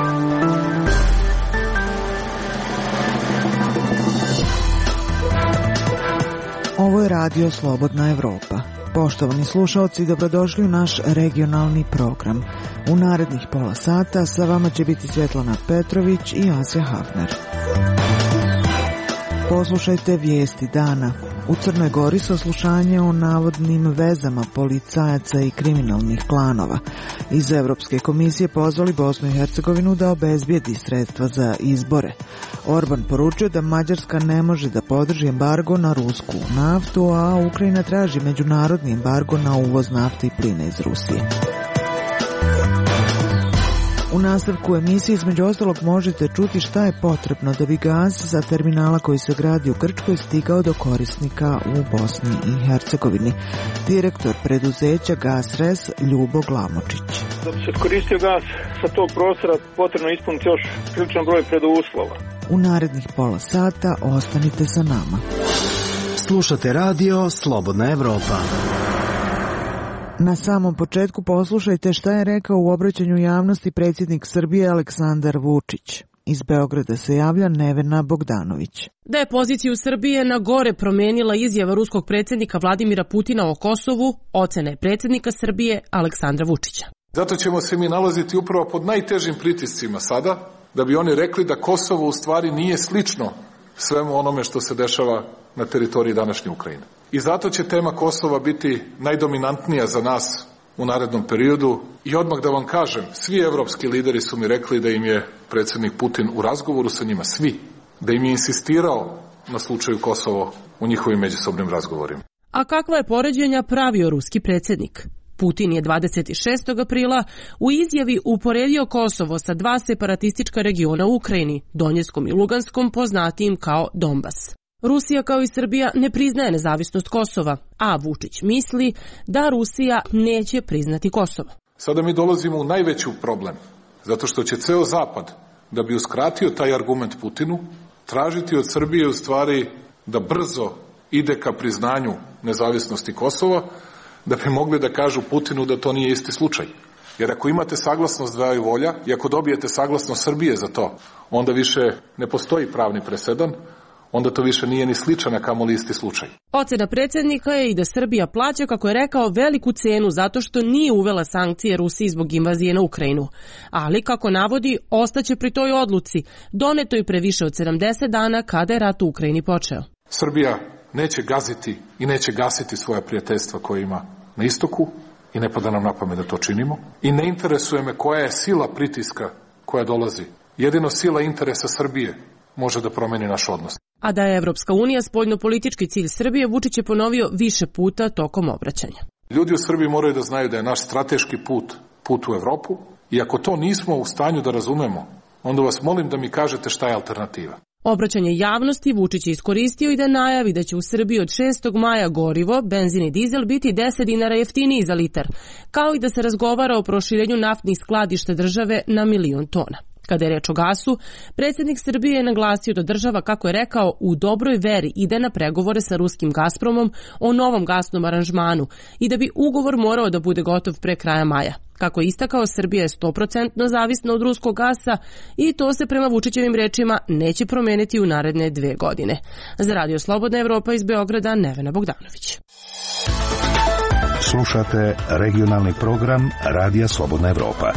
Ovo je radio Slobodna Evropa. Poštovani slušalci, dobrodošli u naš regionalni program. U narednih pola sata sa vama će biti Svetlana Petrović i Asja Hafner. Poslušajte vijesti dana. U Crnoj Gori saslušanje o navodnim vezama policajaca i kriminalnih klanova. Iz Evropske komisije pozvali Bosnu i Hercegovinu da obezbijedi sredstva za izbore. Orban poručio da Mađarska ne može da podrži embargo na rusku naftu, a Ukrajina traži međunarodni embargo na uvoz nafte i plina iz Rusije. U nastavku emisije između ostalog možete čuti šta je potrebno da bi gaz sa terminala koji se gradi u Grčkoj stigao do korisnika u Bosni i Hercegovini. Direktor preduzeća GasRes Ljubo Glamočić. Da bi se koristio gaz sa tog prostora potrebno ispuniti još priličan broj preduslova. U narednih pola sata ostanite sa nama. Slušate radio Slobodna Evropa. Na samom početku poslušajte šta je rekao u obraćanju javnosti predsjednik Srbije Aleksandar Vučić. Iz Beograda se javlja Nevena Bogdanović. Da je poziciju Srbije na gore promenila izjava ruskog predsjednika Vladimira Putina o Kosovu, ocena je predsjednika Srbije Aleksandra Vučića. Zato ćemo se mi nalaziti upravo pod najtežim pritiscima sada, da bi oni rekli da Kosovo u stvari nije slično svemu onome što se dešava na teritoriji današnje Ukrajine. I zato će tema Kosova biti najdominantnija za nas u narednom periodu. I odmah da vam kažem, svi evropski lideri su mi rekli da im je predsjednik Putin u razgovoru sa njima, svi, da im je insistirao na slučaju Kosovo u njihovim međusobnim razgovorima. A kakva je poređenja pravio ruski predsjednik? Putin je 26. aprila u izjavi uporedio Kosovo sa dva separatistička regiona u Ukrajini, Donjeckom i Luganskom, poznatijim kao Donbas. Rusija kao i Srbija ne priznaje nezavisnost Kosova, a Vučić misli da Rusija neće priznati Kosovo. Sada mi dolazimo u najveći problem, zato što će ceo Zapad, da bi uskratio taj argument Putinu, tražiti od Srbije u stvari da brzo ide ka priznanju nezavisnosti Kosova, da bi mogli da kažu Putinu da to nije isti slučaj. Jer ako imate saglasnost dvaju volja i ako dobijete saglasnost Srbije za to, onda više ne postoji pravni presedan, onda to više nije ni sličan, a kamoli isti slučaj. Ocena predsjednika je i da Srbija plaća, kako je rekao, veliku cenu zato što nije uvela sankcije Rusiji zbog invazije na Ukrajinu. Ali, kako navodi, ostaće pri toj odluci, donetoj pre više od 70 dana kada je rat u Ukrajini počeo. Srbija neće gaziti i neće gasiti svoja prijateljstva koje ima na istoku i ne pada nam na pamet da to činimo. I ne interesuje me koja je sila pritiska koja dolazi. Jedino sila interesa Srbije može da promeni naš odnos. A da je Evropska unija spoljnopolitički cilj Srbije, Vučić je ponovio više puta tokom obraćanja. Ljudi u Srbiji moraju da znaju da je naš strateški put u Evropu i ako to nismo u stanju da razumemo, onda vas molim da mi kažete šta je alternativa. Obraćanje javnosti Vučić je iskoristio i da najavi da će u Srbiji od 6. maja gorivo, benzin i dizel biti 10 dinara jeftiniji za litar, kao i da se razgovara o proširenju naftnih skladišta države na 1.000.000 tona. Kada je reč o gasu, predsjednik Srbije je naglasio da država, kako je rekao, u dobroj veri ide na pregovore sa ruskim Gazpromom o novom gasnom aranžmanu i da bi ugovor morao da bude gotov pre kraja maja. Kako je istakao, Srbija je 100% zavisna od ruskog gasa i to se prema Vučićevim rečima neće promeniti u naredne 2 godine. Za Radio Slobodna Evropa iz Beograda, Nevena Bogdanović. Slušate regionalni program Radija Slobodna Evropa.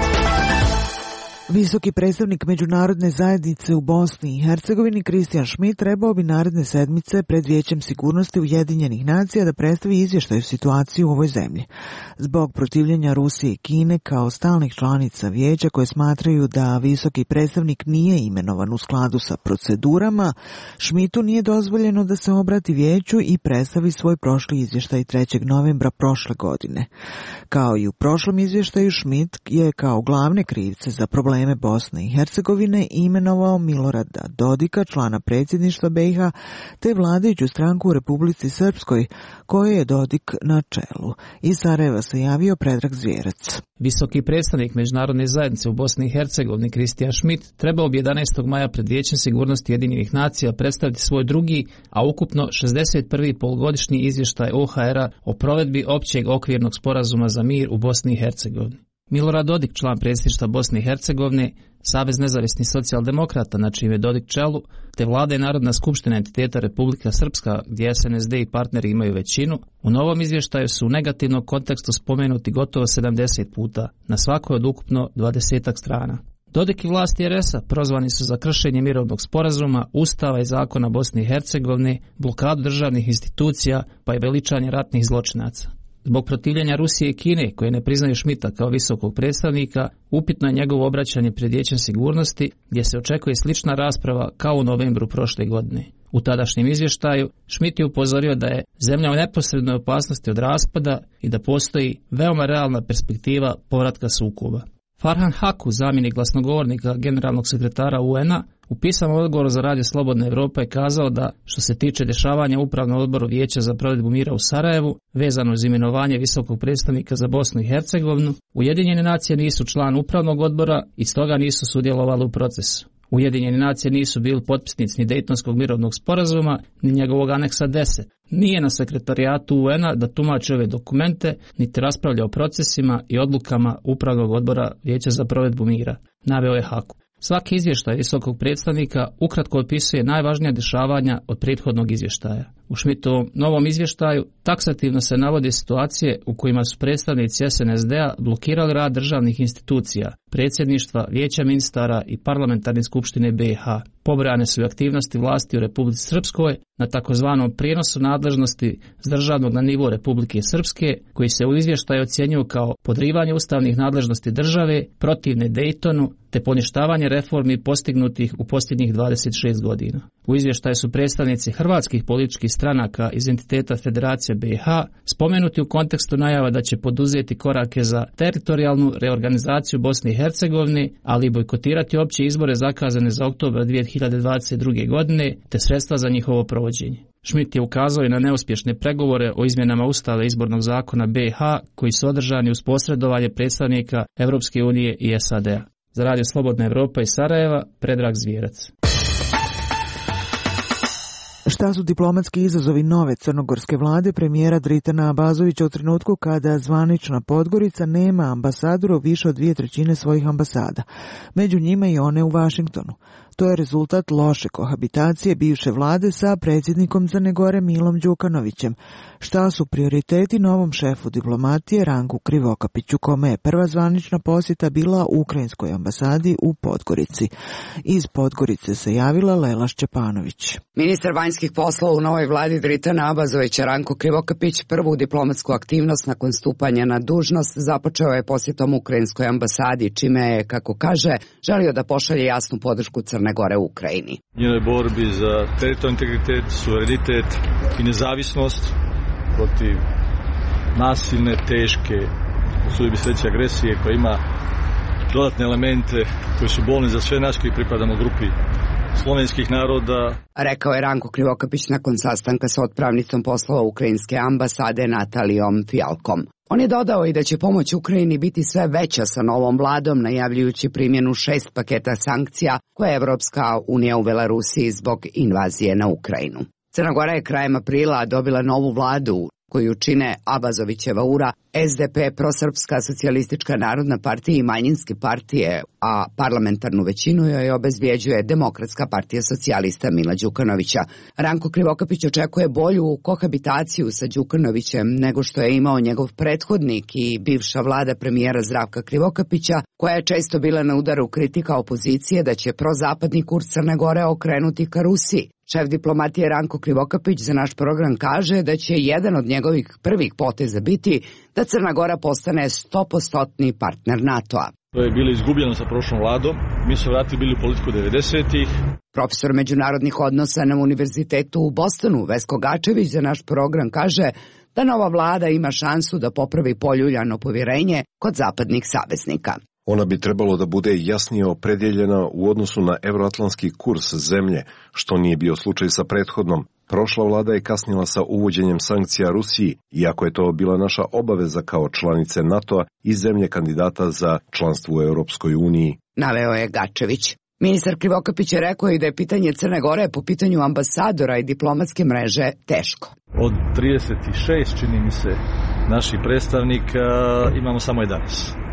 Visoki predstavnik međunarodne zajednice u Bosni i Hercegovini Kristijan Šmit trebao bi naredne sedmice pred Vijećem sigurnosti Ujedinjenih nacija da predstavi izvještaj o situaciji u ovoj zemlji. Zbog protivljenja Rusije i Kine kao stalnih članica Vijeća koje smatraju da visoki predstavnik nije imenovan u skladu sa procedurama, Šmitu nije dozvoljeno da se obrati Vijeću i predstavi svoj prošli izvještaj 3. novembra prošle godine. Kao i u prošlom izvještaju, Šmit je kao glavne krivce za probleme Bosne i Hercegovine imenovao Milorada Dodika, člana predsjedništva BiH, te vladajuću stranku u Republici Srpskoj, koje je Dodik na čelu. Iz Sarajeva se javio Predrag Zvijerac. Visoki predstavnik međunarodne zajednice u Bosni i Hercegovini Kristijan Šmit trebao bi 11. maja pred Vijećem sigurnosti Ujedinjenih nacija predstaviti svoj drugi, a ukupno 61. polugodišnji izvještaj OHR-a o provedbi općeg okvirnog sporazuma za mir u Bosni i Hercegovini. Milorad Dodik, član predsjedništva Bosne i Hercegovine, Savez nezavisnih socijaldemokrata, na čijem je Dodik čelu, te Vlada i Narodna skupština entiteta Republika Srpska, gdje SNSD i partneri imaju većinu, u novom izvještaju su u negativnom kontekstu spomenuti gotovo 70 puta, na svakoj od ukupno 20 strana. Dodik i vlasti RS-a prozvani su za kršenje mirovnog sporazuma, Ustava i zakona Bosne i Hercegovine, blokadu državnih institucija, pa i veličanje ratnih zločinaca. Zbog protivljenja Rusije i Kine, koje ne priznaju Schmidta kao visokog predstavnika, upitno je njegovo obraćanje pred Vijećem sigurnosti, gdje se očekuje slična rasprava kao u novembru prošle godine. U tadašnjem izvještaju Schmidt je upozorio da je zemlja u neposrednoj opasnosti od raspada i da postoji veoma realna perspektiva povratka sukoba. Farhan Haku, zamjenik glasnogovornika generalnog sekretara UN-a, u pisanom odgovoru za Radio Slobodna Evropa je kazao da, što se tiče dešavanja u Upravnom odboru Vijeća za provedbu mira u Sarajevu, vezano uz imenovanje visokog predstavnika za Bosnu i Hercegovinu, Ujedinjene nacije nisu član Upravnog odbora i stoga nisu sudjelovali u procesu. Ujedinjene nacije nisu bili potpisnici ni Dejtonskog mirovnog sporazuma, ni njegovog aneksa 10. Nije na sekretarijatu UN-a da tumači ove dokumente, niti raspravlja o procesima i odlukama Upravnog odbora Vijeća za provedbu mira, naveo je Haku. Svaki izvještaj visokog predstavnika ukratko opisuje najvažnija dešavanja od prethodnog izvještaja. U Schmidtovom novom izvještaju taksativno se navode situacije u kojima su predstavnici SNSD-a blokirali rad državnih institucija, predsjedništva, vijeća ministara i parlamentarne skupštine BiH. Pobrojane su i aktivnosti vlasti u Republici Srpskoj na takozvanom prijenosu nadležnosti s državnog na nivo Republike Srpske, koji se u izvještaju ocjenjuju kao podrivanje ustavnih nadležnosti države, protivne Dejtonu, te poništavanje reformi postignutih u posljednjih 26 godina. U izvještaju su predstavnici hrvatskih političkih stranaka iz entiteta Federacije BiH spomenuti u kontekstu najava da će poduzeti korake za teritorijalnu reorganizaciju Bosne i Hercegovine, ali i bojkotirati opće izbore zakazane za oktobar 2022. godine, te sredstva za njihovo provođenje. Schmidt je ukazao i na neuspješne pregovore o izmjenama Ustava izbornog zakona BiH koji su održani uz posredovanje predstavnika Europske unije i SAD-a. Za Radio Slobodna Evropa iz Sarajeva, Predrag Zvijerac. Šta su diplomatski izazovi nove crnogorske vlade premijera Dritana Abazovića u trenutku kada zvanična Podgorica nema ambasadora u više od 2/3 svojih ambasada, među njima i one u Vašingtonu? To je rezultat loše kohabitacije bivše vlade sa predsjednikom Crne Gore Milom Đukanovićem. Šta su prioriteti novom šefu diplomatije Ranku Krivokapiću, kome je prva zvanična posjeta bila u ukrajinskoj ambasadi u Podgorici? Iz Podgorice se javila Lela Šćepanović. Ministar vanjskih poslova u novoj vladi Dritana Abazovića Ranko Krivokapić prvu diplomatsku aktivnost nakon stupanja na dužnost započeo je posjetom ukrajinskoj ambasadi, čime je, kako kaže, želio da pošalje jasnu podršku Crne Gore u Ukrajini. Njenoj borbi za teritorijalni integritet, suverenitet i nezavisnost protiv nasilne, teške, usudbi se reći agresije koja ima dodatne elemente koji su bolni za sve nas koji pripadamo grupi slovenskih naroda. Rekao je Ranko Krivokapić nakon sastanka sa otpravnicom poslova ukrajinske ambasade Natalijom Fijalkom. On je dodao i da će pomoć Ukrajini biti sve veća sa novom vladom, najavljujući primjenu 6 paketa sankcija koje je Evropska unija uvela Rusiji zbog invazije na Ukrajinu. Crna Gora je krajem aprila dobila novu vladu koju čine Abazovićeva URA, SDP, Prosrpska socijalistička narodna partija i manjinske partije, a parlamentarnu većinu joj obezbjeđuje Demokratska partija socijalista Mila Đukanovića. Ranko Krivokapić očekuje bolju kohabitaciju sa Đukanovićem nego što je imao njegov prethodnik i bivša vlada premijera Zdravka Krivokapića, koja je često bila na udaru kritika opozicije da će prozapadni kurs Crne Gore okrenuti ka Rusiji. Šef diplomatije Ranko Krivokapić za naš program kaže da će jedan od njegovih prvih poteza biti da Crna Gora postane 100% partner NATO-a. To je bilo izgubljeno sa prošlom vladom. Mi smo vratili bili u politiku 90-ih. Profesor međunarodnih odnosa na Univerzitetu u Bostonu, Vesko Gačević, za naš program kaže da nova vlada ima šansu da popravi poljuljano povjerenje kod zapadnih saveznika. Ona bi trebalo da bude jasnije opredjeljena u odnosu na evroatlantski kurs zemlje, što nije bio slučaj sa prethodnom. Prošla vlada je kasnila sa uvođenjem sankcija Rusiji, iako je to bila naša obaveza kao članice NATO-a i zemlje kandidata za članstvo u Europskoj uniji. Naveo je Gačević. Ministar Krivokapić je rekao i da je pitanje Crne Gore po pitanju ambasadora i diplomatske mreže teško. Od 36, čini mi se, naših predstavnika imamo samo 11.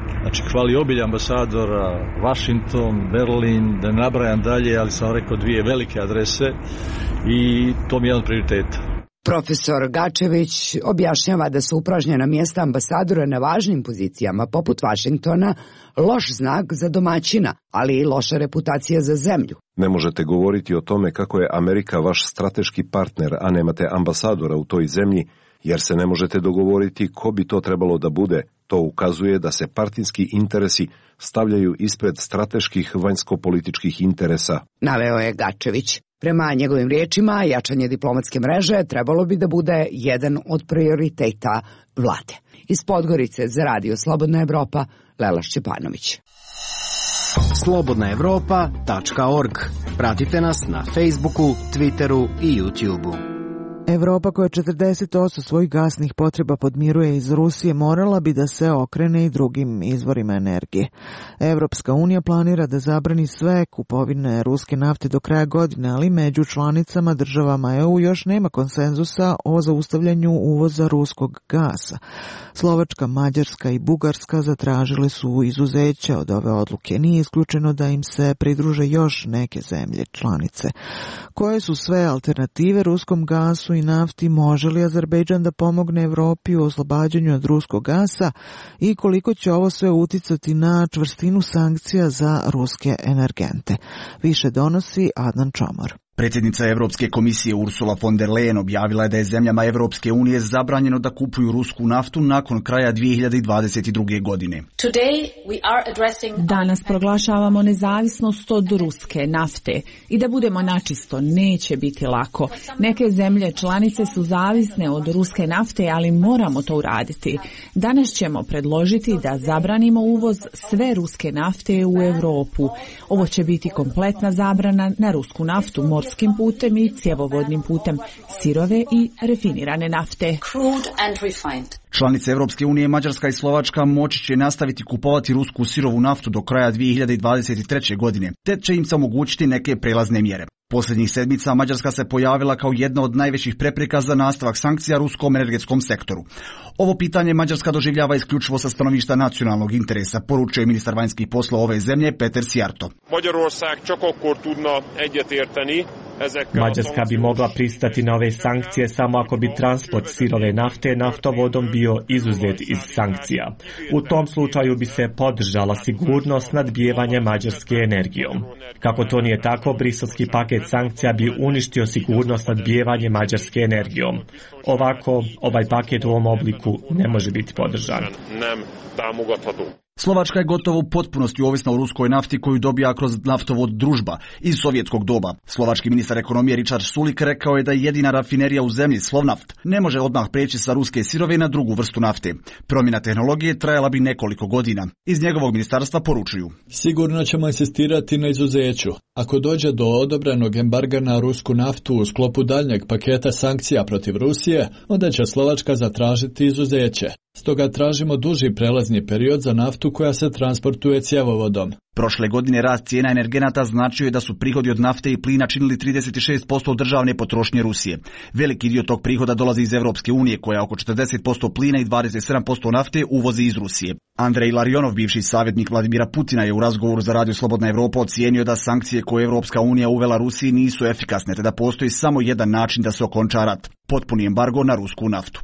Znači, hvaliobilje ambasadora, Washington, Berlin, da ne nabrajam dalje, ali sam rekao 2 velike adrese i to mi je jedan od prioriteta. Profesor Gačević objašnjava da su upražnjena mjesta ambasadora na važnim pozicijama poput Vašingtona loš znak za domaćina, ali i loša reputacija za zemlju. Ne možete govoriti o tome kako je Amerika vaš strateški partner, a nemate ambasadora u toj zemlji, jer se ne možete dogovoriti ko bi to trebalo da bude. To ukazuje da se partijski interesi stavljaju ispred strateških vanjsko-političkih interesa. Naveo je Gačević. Prema njegovim riječima, jačanje diplomatske mreže trebalo bi da bude jedan od prioriteta vlade. Iz Podgorice za Radio Slobodna Evropa, Lela Šćepanović. slobodnaevropa.org. Pratite nas na Facebooku, Twitteru i YouTubeu. Evropa koja 40% svojih gasnih potreba podmiruje iz Rusije morala bi da se okrene i drugim izvorima energije. Evropska unija planira da zabrani sve kupovine ruske nafte do kraja godine, ali među članicama državama EU još nema konsenzusa o zaustavljanju uvoza ruskog gasa. Slovačka, Mađarska i Bugarska zatražile su izuzeće od ove odluke. Nije isključeno da im se pridruže još neke zemlje članice. Koje su sve alternative ruskom gasu i nafti, može li Azerbejdžan da pomogne Evropi u oslobađanju od ruskog gasa i koliko će ovo sve uticati na čvrstinu sankcija za ruske energente? Više donosi Adnan Čomor. Predsjednica Europske komisije Ursula von der Leyen objavila je da je zemljama Europske unije zabranjeno da kupuju rusku naftu nakon kraja 2022. godine. Danas proglašavamo nezavisnost od ruske nafte i da budemo načisto, neće biti lako. Neke zemlje članice su zavisne od ruske nafte, ali moramo to uraditi. Danas ćemo predložiti da zabranimo uvoz sve ruske nafte u Europu. Ovo će biti kompletna zabrana na rusku naftu, morskim putem i cjevovodnim putem, sirove i refinirane nafte. Članice Europske unije, Mađarska i Slovačka, moći će nastaviti kupovati rusku sirovu naftu do kraja 2023. godine, te će im se omogućiti neke prelazne mjere. Posljednjih sedmica Mađarska se pojavila kao jedna od najvećih prepreka za nastavak sankcija ruskom energetskom sektoru. Ovo pitanje Mađarska doživljava isključivo sa stanovišta nacionalnog interesa, poručuje ministar vanjskih poslova ove zemlje Peter Szijjártó. Mađarska bi mogla pristati na ove sankcije samo ako bi transport sirove nafte naftovodom bio izuzet iz sankcija. U tom slučaju bi se podržala sigurnost nadbijevanja Mađarske energijom. Kako to nije tako, briselski paket sankcija bi uništio sigurnost nadbijevanja Mađarske energijom. Ovako, ovaj paket u ovom obliku ne može biti podržan. Slovačka je gotovo u potpunosti ovisna o ruskoj nafti koju dobija kroz naftovod Družba iz sovjetskog doba. Slovački ministar ekonomije Richard Sulik rekao je da jedina rafinerija u zemlji, Slovnaft, ne može odmah preći sa ruske sirove na drugu vrstu nafte. Promjena tehnologije trajala bi nekoliko godina. Iz njegovog ministarstva poručuju: sigurno ćemo insistirati na izuzeću. Ako dođe do odobrenog embarga na rusku naftu u sklopu daljnjeg paketa sankcija protiv Rusije, onda će Slovačka zatražiti izuzeće. Stoga tražimo duži prelazni period za naftu koja se transportuje cjevovodom. Prošle godine rast cijena energenata značio je da su prihodi od nafte i plina činili 36% državne potrošnje Rusije. Veliki dio tog prihoda dolazi iz Europske unije, koja oko 40% plina i 27% nafte uvozi iz Rusije. Andrej Larionov, bivši savjetnik Vladimira Putina, je u razgovoru za Radio Slobodna Evropa ocijenio da sankcije koje Europska unija uvela Rusiji nisu efikasne, te da postoji samo jedan način da se okonča rat: potpuni embargo na rusku naftu.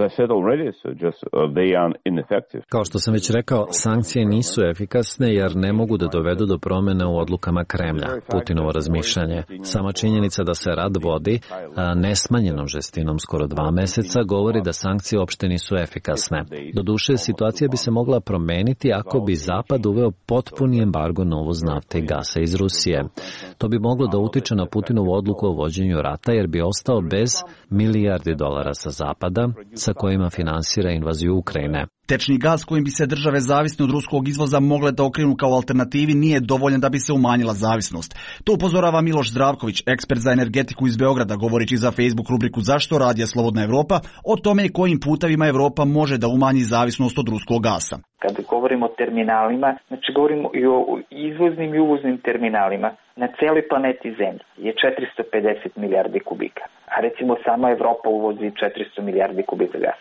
Kao što sam već rekao, sankcije nisu efikasne jer ne mogu da dovedu do promjene u odlukama Kremlja. Putinovo razmišljanje, sama činjenica da se rat vodi nesmanjenom žestinom skoro 2 mjeseca, govori da sankcije uopšte nisu efikasne. Doduše, situacija bi se mogla promeniti ako bi Zapad uveo potpuni embargo na uvoz nafte i gasa iz Rusije. To bi moglo da utiče na Putinovu odluku o vođenju rata jer bi ostao bez milijardi dolara sa Zapada, sa kojima finansira invaziju Ukrajine. Tečni gaz kojim bi se države zavisne od ruskog izvoza mogle da okrenu kao alternativi nije dovoljan da bi se umanjila zavisnost. To upozorava Miloš Zdravković, ekspert za energetiku iz Beograda, govorići za Facebook rubriku Zašto radija Slobodna Evropa, o tome kojim putevima Evropa može da umanji zavisnost od ruskog gasa. Kada govorimo o terminalima, znači govorimo i o izvoznim i uvoznim terminalima. Na cijeloj planeti Zemlji je 450 milijardi kubika, a recimo sama Evropa uvozi 400 milijardi kubika gasa.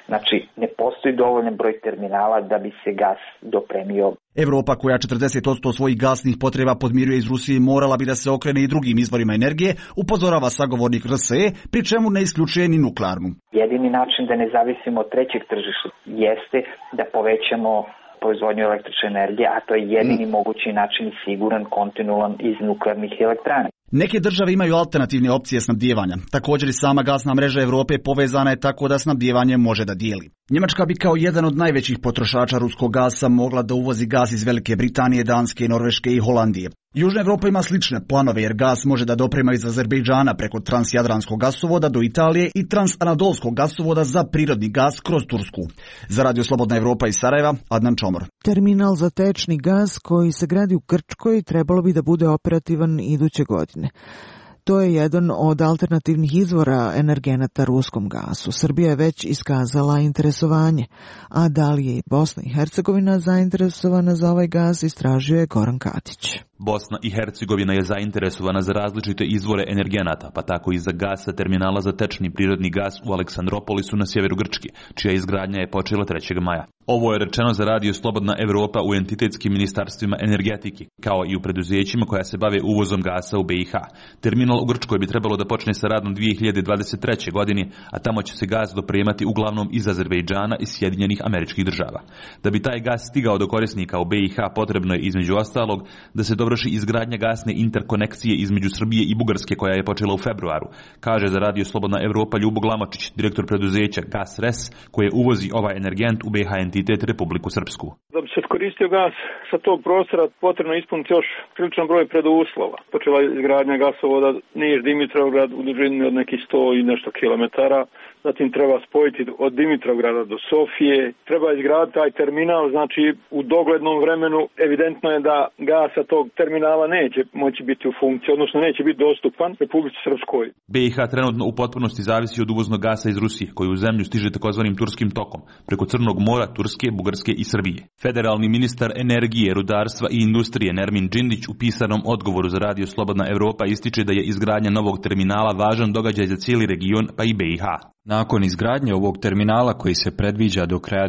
Znači, ne postoji dovoljan broj terminala da bi se gas dopremio. Evropa, koja 40% svojih gasnih potreba podmiruje iz Rusije, morala bi da se okrene i drugim izvorima energije, upozorava sagovornik RSE, pri čemu ne isključuje ni nuklearnu. Jedini način da ne zavisimo od trećeg tržišta jeste da povećamo proizvodnju električne energije, a to je jedini mogući način i siguran, kontinualan iz nuklearnih elektrana. Neke države imaju alternativne opcije snabdijevanja. Također i sama gasna mreža Evrope povezana je tako da snabdijevanje može da dijeli. Njemačka bi kao jedan od najvećih potrošača ruskog gasa mogla da uvozi gas iz Velike Britanije, Danske, Norveške i Holandije. Južna Evropa ima slične planove jer gas može da doprema iz Azerbejdžana preko transjadranskog gasovoda do Italije i transanadolskog gasovoda za prirodni gas kroz Tursku. Za Radio Slobodna Evropa iz Sarajeva, Adnan Čomor. Terminal za tečni gas koji se gradi u Krčkoj trebalo bi da bude operativan iduće godine. To je jedan od alternativnih izvora energenata ruskom gasu. Srbija je već iskazala interesovanje, a da li je i Bosna i Hercegovina zainteresovana za ovaj gas, istražio je Goran Katić. Bosna i Hercegovina je zainteresovana za različite izvore energenata, pa tako i za gas sa terminala za tečni prirodni gas u Aleksandropolisu na sjeveru Grčke, čija izgradnja je počela 3. maja. Ovo je rečeno za Radio Slobodna Evropa u entitetskim ministarstvima energetike, kao i u preduzećima koja se bave uvozom gasa u BiH. Terminal u Grčkoj bi trebalo da počne sa radom 2023. godine, a tamo će se gas dopremati uglavnom iz Azerbejdžana i Sjedinjenih Američkih Država. Da bi taj gas stigao do korisnika u BiH, potrebno je između ostalog da se dovrši izgradnja gasne interkonekcije između Srbije i Bugarske koja je počela u februaru, kaže za Radio Slobodna Evropa Ljubo Glamočić, direktor preduzeća GasRes, koje uvozi ovaj energent u BiH entitet Republiku Srpsku. Da bi se koristio gas sa tog prostora, potrebno ispuniti još priličan broj preduslova. Počela je izgradnja gasovoda Niš-Dimitrovgrad u dužini od nekih 100 i nešto kilometara. Zatim treba spojiti od Dimitrovgrada do Sofije. Treba izgraditi taj terminal, znači u doglednom vremenu evidentno je da gasa tog terminala neće moći biti u funkciji, odnosno neće biti dostupan Republici Srpskoj. BiH trenutno u potpunosti zavisi od uvoznog gasa iz Rusije, koji u zemlju stiže takozvanim turskim tokom, preko Crnog mora, Turske, Bugarske i Srbije. Federalni ministar energije, rudarstva i industrije Nermin Džindić u pisanom odgovoru za Radio Slobodna Evropa ističe da je izgradnja novog terminala važan događaj za cijeli region, pa i BiH. Nakon izgradnje ovog terminala koji se predviđa do kraja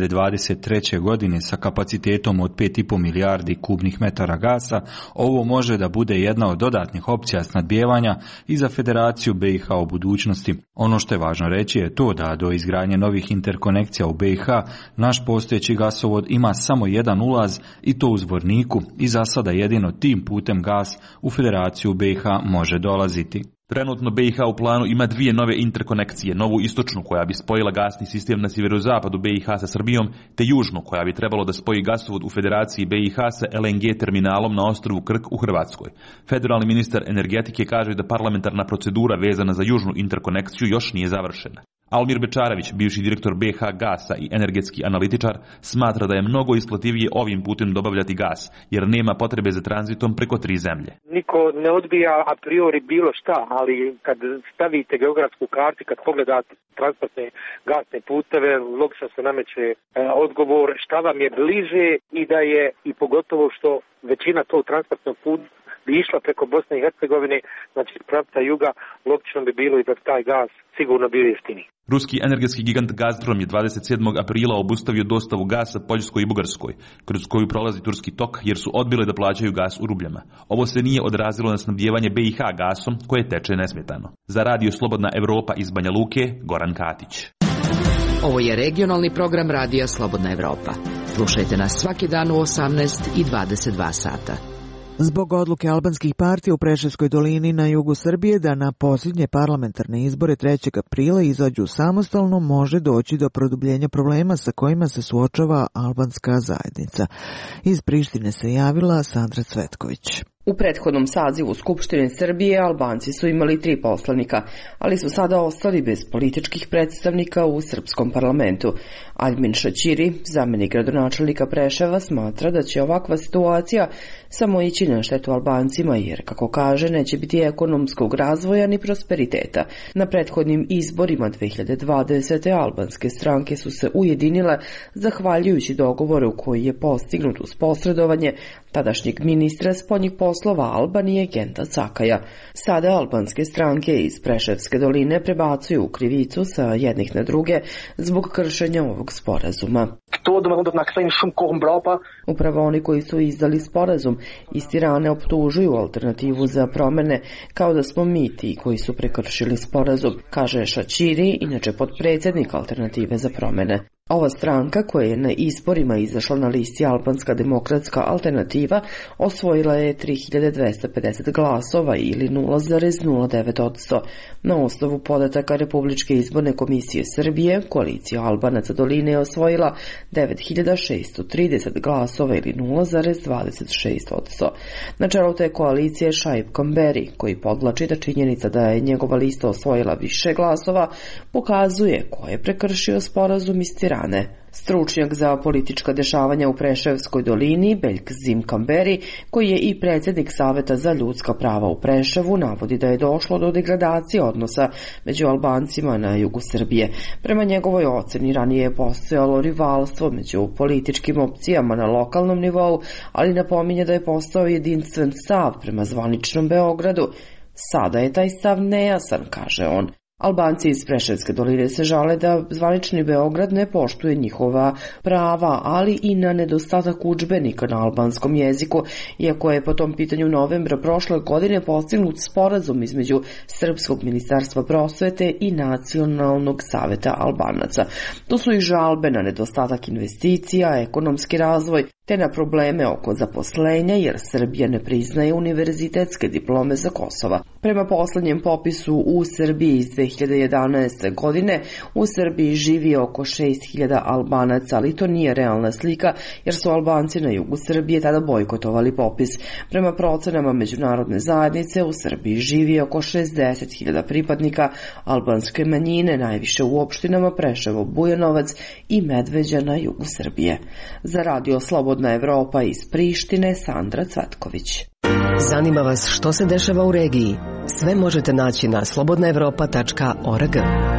2023. godine sa kapacitetom od 5,5 milijardi kubnih metara gasa, ovo može da bude jedna od dodatnih opcija snabdijevanja i za Federaciju BiH u budućnosti. Ono što je važno reći je to da do izgradnje novih interkonekcija u BiH naš postojeći gasovod ima samo jedan ulaz i to u Zvorniku i za sada jedino tim putem gas u Federaciju BiH može dolaziti. Trenutno BiH u planu ima 2 nove interkonekcije, novu istočnu koja bi spojila gasni sistem na sjeverozapadu BiH sa Srbijom, te južnu koja bi trebalo da spoji gasovod u Federaciji BiH sa LNG terminalom na ostrvu Krk u Hrvatskoj. Federalni ministar energetike kaže da parlamentarna procedura vezana za južnu interkonekciju još nije završena. Almir Bečarević, bivši direktor BiH Gasa i energetski analitičar, smatra da je mnogo isplativije ovim putem dobavljati gas, jer nema potrebe za tranzitom preko 3 zemlje. Niko ne odbija a priori bilo šta, ali kad stavite geografsku kartu, kad pogledate transportne gasne puteve, logično se nameće odgovor šta vam je bliže i da je, i pogotovo što većina tog transportnog puta bi išla preko Bosne i Hercegovine, znači pravca juga, logično bi bilo i da taj gas sigurno bio jeftiniji. Ruski energetski gigant Gazprom je 27. aprila obustavio dostavu gasa Poljskoj i Bugarskoj, kroz koju prolazi turski tok, jer su odbile da plaćaju gas u rubljama. Ovo se nije odrazilo na snabdijevanje BiH gasom, koje teče nesmetano. Za Radio Slobodna Evropa iz Banja Luke, Goran Katić. Ovo je regionalni program Radija Slobodna Evropa. Slušajte nas svaki dan u 18 i 22 sata. Zbog odluke albanskih partija u Preševskoj dolini na jugu Srbije da na posljednje parlamentarne izbore 3. aprila izađu samostalno, može doći do produbljenja problema sa kojima se suočava albanska zajednica. Iz Prištine se javila Sandra Cvetković. U prethodnom sazivu Skupštine Srbije Albanci su imali 3 poslanika, ali su sada ostali bez političkih predstavnika u srpskom parlamentu. Admin Šaćiri, zamenik gradonačelnika Preševa, smatra da će ovakva situacija samo ići na štetu Albancima, jer, kako kaže, neće biti ekonomskog razvoja ni prosperiteta. Na prethodnim izborima 2020. albanske stranke su se ujedinile zahvaljujući dogovoru koji je postignut uz posredovanje tadašnjeg ministra spoljnih poslova Albanije Genda Cakaja. Sada albanske stranke iz Preševske doline prebacuju krivicu sa jednih na druge zbog kršenja ovog sporazuma. Upravo oni koji su izdali sporazum iz Tirane optužuju Alternativu za promene kao da smo mi ti koji su prekršili sporazum, kaže Šačiri, inače potpredsjednik Alternative za promene. Ova stranka, koja je na izborima izašla na listi Albanska demokratska alternativa, osvojila je 3250 glasova ili 0,09%. Na osnovu podataka Republičke izborne komisije Srbije, koalicija Albanaca doline je osvojila 9630 glasova ili 0,26%. Na čelu te koalicije Šaip Kamberi, koji podvlači da činjenica da je njegova lista osvojila više glasova, pokazuje ko je prekršio sporazum iz Tirane. Stručnjak za politička dešavanja u Preševskoj dolini, Belkzim Kamberi, koji je i predsjednik Saveta za ljudska prava u Preševu, navodi da je došlo do degradacije odnosa među Albancima na jugu Srbije. Prema njegovoj oceni ranije je postojalo rivalstvo među političkim opcijama na lokalnom nivou, ali napominje da je postao jedinstven stav prema zvaničnom Beogradu. Sada je taj stav nejasan, kaže on. Albanci iz Preševske doline se žale da zvanični Beograd ne poštuje njihova prava, ali i na nedostatak udžbenika na albanskom jeziku, iako je po tom pitanju novembra prošle godine postignut sporazum između Srpskog ministarstva prosvete i Nacionalnog saveta Albanaca. Tu su i žalbe na nedostatak investicija, ekonomski razvoj, te na probleme oko zaposlenja, jer Srbija ne priznaje univerzitetske diplome za Kosova. Prema poslednjem popisu u Srbiji iz 2011. godine, u Srbiji živi oko 6000 Albanaca, ali to nije realna slika, jer su Albanci na jugu Srbije tada bojkotovali popis. Prema procenama međunarodne zajednice, u Srbiji živi oko 60.000 pripadnika albanske manjine, najviše u opštinama Preševo, Bujanovac i Medveđa na jugu Srbije. Za Radio Slobodna Evropa iz Prištine, Sandra Cvetković. Zanima vas što se dešava u regiji? Sve možete naći na slobodnaevropa.org.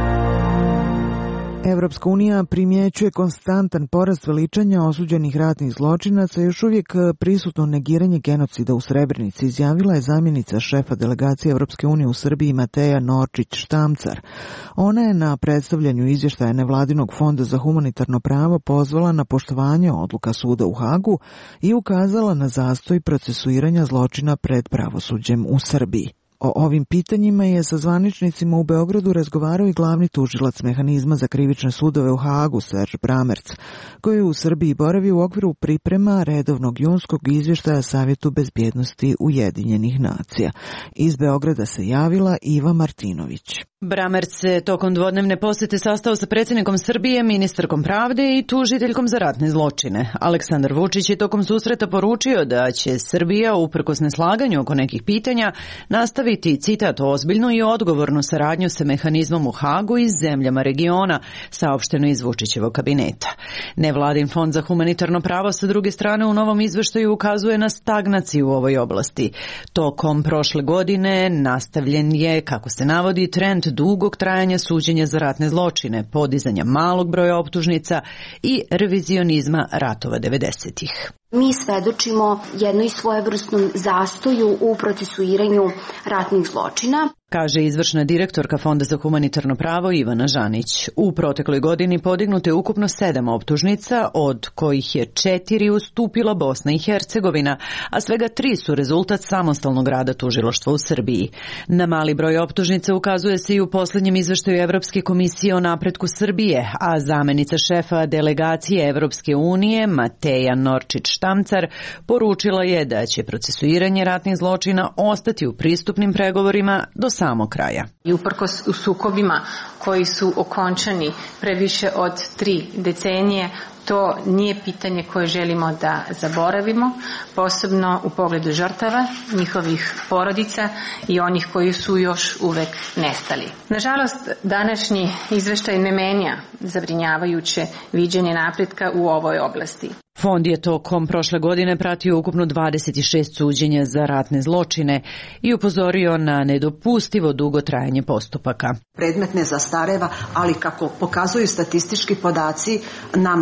Evropska unija primjećuje konstantan porast veličanja osuđenih ratnih zločinaca i još uvijek prisutno negiranje genocida u Srebrenici, izjavila je zamjenica šefa delegacije Evropske unije u Srbiji Mateja Norčić-Štamcar. Ona je na predstavljanju izvještaja Nevladinog fonda za humanitarno pravo pozvala na poštovanje odluka suda u Hagu i ukazala na zastoj procesuiranja zločina pred pravosuđem u Srbiji. O ovim pitanjima je sa zvaničnicima u Beogradu razgovarao i glavni tužilac mehanizma za krivične sudove u Hagu, Serge Bramerc, koji je u Srbiji boravi u okviru priprema redovnog junskog izvještaja Savjetu bezbjednosti Ujedinjenih nacija. Iz Beograda se javila Iva Martinović. Bramerc se tokom dvodnevne posjete sastao sa predsjednikom Srbije, ministarkom pravde i tužiteljkom za ratne zločine. Aleksandar Vučić je tokom susreta poručio da će Srbija, uprkos neslaganju oko nekih pitanja, nastaviti, citat, ozbiljnu i odgovornu saradnju sa mehanizmom u Hagu i zemljama regiona, saopšteno iz Vučićevog kabineta. Nevladin fond za humanitarno pravo sa druge strane u novom izveštaju ukazuje na stagnaciju u ovoj oblasti. Tokom prošle godine nastavljen je, kako se navodi, trend dugog trajanja suđenja za ratne zločine, podizanja malog broja optužnica i revizionizma ratova 90-ih. Mi svedočimo jednoj svojevrsnom zastoju u procesuiranju ratnih zločina, kaže izvršna direktorka Fonda za humanitarno pravo Ivana Žanić. U protekloj godini podignuto je ukupno 7 optužnica, od kojih je 4 ustupila Bosna i Hercegovina, a svega 3 su rezultat samostalnog rada tužilaštva u Srbiji. Na mali broj optužnica ukazuje se i u posljednjem izveštaju Evropske komisije o napretku Srbije, a zamjenica šefa delegacije Evropske unije Mateja Norčić-Štamcar poručila je da će procesuiranje ratnih zločina ostati u pristupnim pregovorima do samog kraja. I uprkos u sukobima koji su okončani previše od 3 decenije, to nije pitanje koje želimo da zaboravimo, posebno u pogledu žrtava, njihovih porodica i onih koji su još uvek nestali. Nažalost, današnji izveštaj ne menja zabrinjavajuće viđenje napretka u ovoj oblasti. Fond je tokom prošle godine pratio ukupno 26 suđenja za ratne zločine i upozorio na nedopustivo dugo trajanje postupaka. Predmet ne zastareva, ali kako pokazuju statistički podaci, nama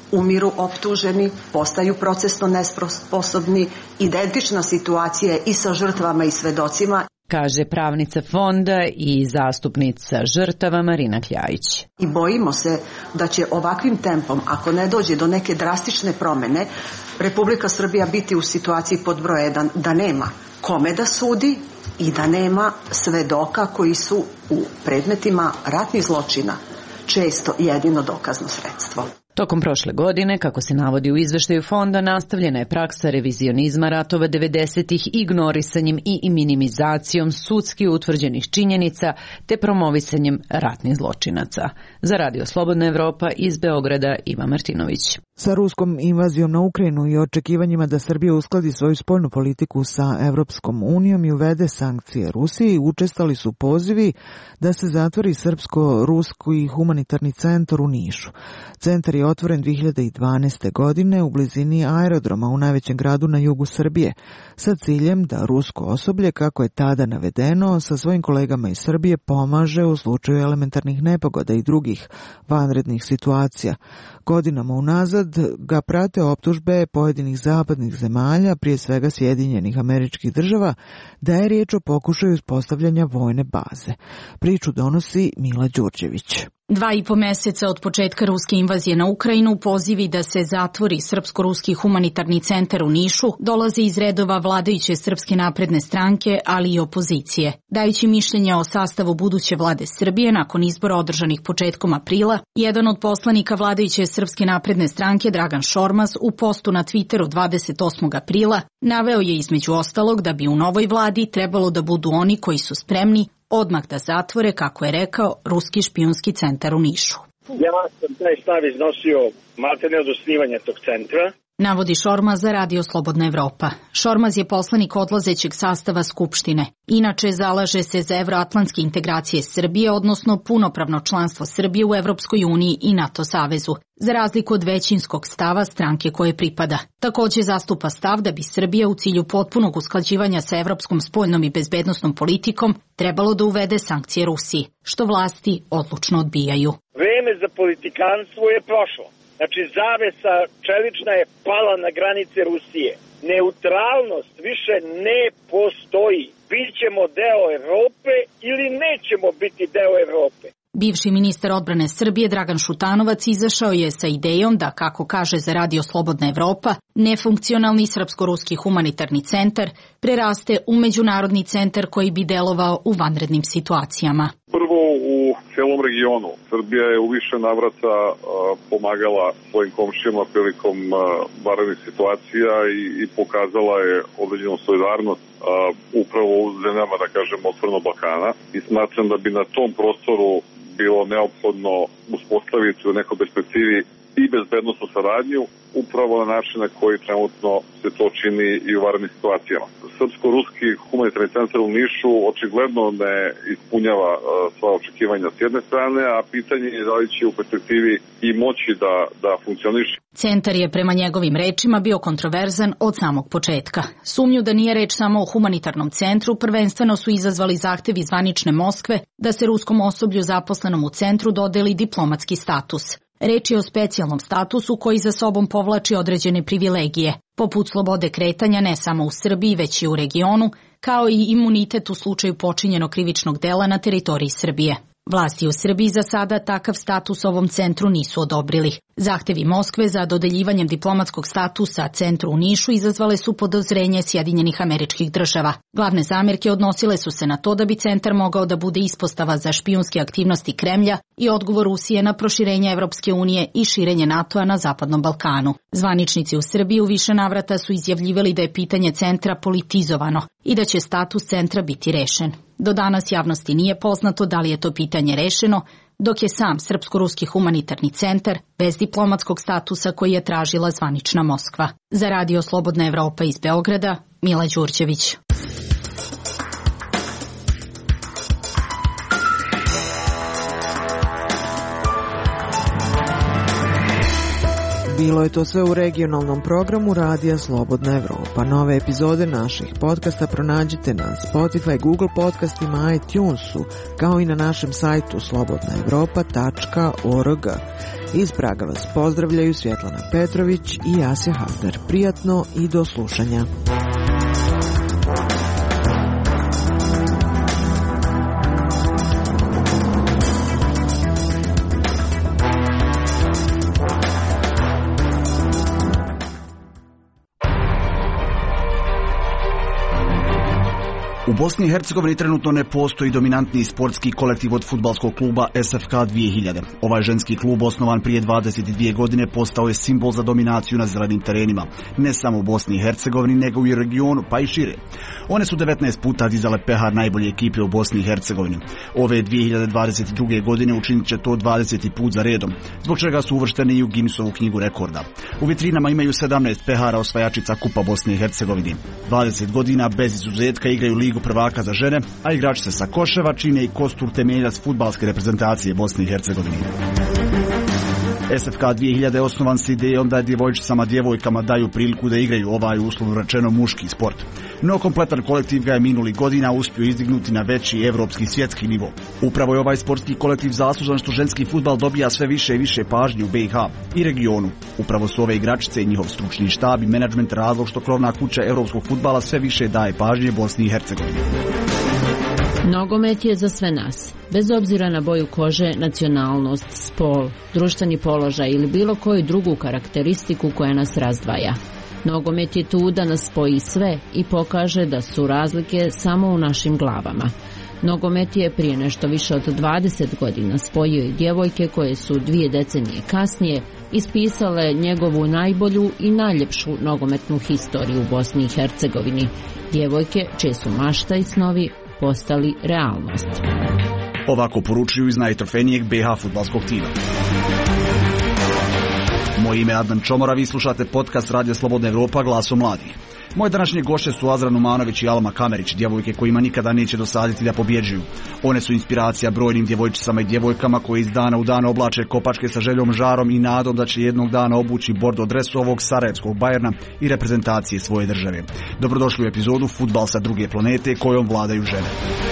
umiru optuženi, postaju procesno nesposobni, identična situacija je i sa žrtvama i svedocima. Kaže pravnica fonda i zastupnica žrtava Marina Kljajić. I bojimo se da će ovakvim tempom, ako ne dođe do neke drastične promene, Republika Srbija biti u situaciji pod broj 1 da nema kome da sudi i da nema svedoka koji su u predmetima ratnih zločina često jedino dokazno sredstvo. Tokom prošle godine, kako se navodi u izveštaju fonda, nastavljena je praksa revizionizma ratova 90-ih ignorisanjem i minimizacijom sudski utvrđenih činjenica te promovisanjem ratnih zločinaca. Za Radio Slobodna Evropa iz Beograda Iva Martinović. Sa ruskom invazijom na Ukrajinu i očekivanjima da Srbija uskladi svoju spoljnu politiku sa Evropskom unijom i uvede sankcije Rusiji, učestali su pozivi da se zatvori Srpsko-ruski humanitarni centar u Nišu. Centar je otvoren 2012. godine u blizini aerodroma u najvećem gradu na jugu Srbije, sa ciljem da rusko osoblje, kako je tada navedeno, sa svojim kolegama iz Srbije pomaže u slučaju elementarnih nepogoda i drugih vanrednih situacija. Godinama unazad ga prate optužbe pojedinih zapadnih zemalja, prije svega Sjedinjenih Američkih Država, da je riječ o pokušaju uspostavljanja vojne baze. Priču donosi Mila Đurđević. 2,5 meseca od početka ruske invazije na Ukrajinu pozivi da se zatvori Srpsko-ruski humanitarni centar u Nišu dolaze iz redova vladajuće Srpske napredne stranke, ali i opozicije. Dajući mišljenje o sastavu buduće vlade Srbije nakon izbora održanih početkom aprila, jedan od poslanika vladajuće Srpske napredne stranke, Dragan Šormaz, u postu na Twitteru 28. aprila naveo je između ostalog da bi u novoj vladi trebalo da budu oni koji su spremni odmah da zatvore, kako je rekao, ruski špijunski centar u Nišu. Ja sam taj stav iznosio maltene od osnivanja tog centra. Navodi Šormaz za Radio Slobodna Evropa. Šormaz je poslanik odlazećeg sastava Skupštine. Inače, zalaže se za evroatlantske integracije Srbije, odnosno punopravno članstvo Srbije u Evropskoj uniji i NATO savezu, za razliku od većinskog stava stranke koje pripada. Također zastupa stav da bi Srbija u cilju potpunog usklađivanja sa evropskom spoljnom i bezbednosnom politikom trebalo da uvede sankcije Rusiji, što vlasti odlučno odbijaju. Vreme za politikanstvo je prošlo. Znači, zavesa čelična je pala na granice Rusije. Neutralnost više ne postoji. Bićemo deo Evrope ili nećemo biti deo Evrope. Bivši ministar odbrane Srbije Dragan Šutanovac izašao je sa idejom da, kako kaže za Radio Slobodna Evropa, nefunkcionalni Srpsko-ruski humanitarni centar preraste u međunarodni centar koji bi delovao u vanrednim situacijama. Prvo, u celom regionu Srbija je u više navrata pomagala svojim komšijama prilikom vanrednih situacija i pokazala je određenu solidarnost upravo u zemljama, da kažemo, otvorenog Balkana, i smatram da bi na tom prostoru bilo neophodno uspostaviti u nekoj perspektivi i bezbednosnu saradnju, upravo na način na koji trenutno se to čini i u vanrednim situacijama. Srpsko-ruski humanitarni centar u Nišu očigledno ne ispunjava sva očekivanja s jedne strane, a pitanje je da li će u perspektivi i moći da funkcioniše. Centar je prema njegovim rečima bio kontroverzan od samog početka. Sumnju da nije reč samo o humanitarnom centru prvenstveno su izazvali zahtevi zvanične Moskve da se ruskom osoblju zaposlenom u centru dodeli diplomatski status. Reč je o specijalnom statusu koji za sobom povlači određene privilegije, poput slobode kretanja ne samo u Srbiji već i u regionu, kao i imunitet u slučaju počinjenog krivičnog dela na teritoriji Srbije. Vlasti u Srbiji za sada takav status ovom centru nisu odobrili. Zahtevi Moskve za dodeljivanjem diplomatskog statusa centru u Nišu izazvale su podozrenje Sjedinjenih Američkih Država. Glavne zamerke odnosile su se na to da bi centar mogao da bude ispostava za špijunske aktivnosti Kremlja i odgovor Rusije na proširenje Evropske unije i širenje NATO-a na Zapadnom Balkanu. Zvaničnici u Srbiji u više navrata su izjavljivali da je pitanje centra politizovano i da će status centra biti rešen. Do danas javnosti nije poznato da li je to pitanje rešeno, dok je sam Srpsko-ruski humanitarni centar bez diplomatskog statusa koji je tražila zvanična Moskva. Za Radio Slobodna Evropa iz Beograda, Mila Đurđević. Bilo je to sve u regionalnom programu Radija Slobodna Evropa. Nove epizode naših podcasta pronađite na Spotify, Google podcastima, iTunesu, kao i na našem sajtu slobodnaevropa.org. Iz Praga vas pozdravljaju Svjetlana Petrović i Jasja Hadar. Prijatno i do slušanja. U Bosni i Hercegovini trenutno ne postoji dominantni sportski kolektiv od fudbalskog kluba SFK 2000. Ovaj ženski klub, osnovan prije 22 godine, postao je simbol za dominaciju na zelenim terenima, ne samo u Bosni i Hercegovini, nego i u regionu, pa i šire. One su 19 puta dizale pehar najbolje ekipe u Bosni i Hercegovini. Ove 2022. godine učinit će to 20. put za redom, zbog čega su uvršteni i u Guinnessovu knjigu rekorda. U vitrinama imaju 17 pehara osvajačica Kupa Bosne i Hercegovine. 20 godina bez izuzetka igraju Ligu prvaka za žene, a igračice sa Koševa čine i kostur temeljac fudbalske reprezentacije Bosne i Hercegovine. SFK 2000 je osnovan s idejom da djevojkama daju priliku da igraju ovaj uslovno rečeno muški sport. No kompletan kolektiv ga je minuli godina uspio izdignuti na veći evropski svjetski nivo. Upravo je ovaj sportski kolektiv zaslužan što ženski fudbal dobija sve više i više pažnje u BiH i regionu. Upravo su ove igračice i njihov stručni štab i menadžment razlog što krovna kuća evropskog fudbala sve više daje pažnje Bosni i Hercegovini. Nogomet je za sve nas, bez obzira na boju kože, nacionalnost, spol, društveni položaj ili bilo koju drugu karakteristiku koja nas razdvaja. Nogomet je tu da nas spoji sve i pokaže da su razlike samo u našim glavama. Nogomet je prije nešto više od 20 godina spojio i djevojke koje su 2 decenije kasnije ispisale njegovu najbolju i najljepšu nogometnu historiju u Bosni i Hercegovini. Djevojke čije su mašta i snovi postali realnost. Ovako poručuju iz najtrofejnijeg BiH fudbalskog tima. Moje ime je Adnan Čomora, vi slušate podcast Radija Slobodna Evropa, glasom mladih. Moje današnje gošće su Azran Umanović i Alma Kamerić, djevojke kojima nikada neće dosaditi da pobjeđuju. One su inspiracija brojnim djevojčicama i djevojkama koje iz dana u dan oblače kopačke sa željom, žarom i nadom da će jednog dana obući bordo dresu ovog sarajevskog Bajerna i reprezentacije svoje države. Dobrodošli u epizodu Fudbal sa druge planete kojom vladaju žene.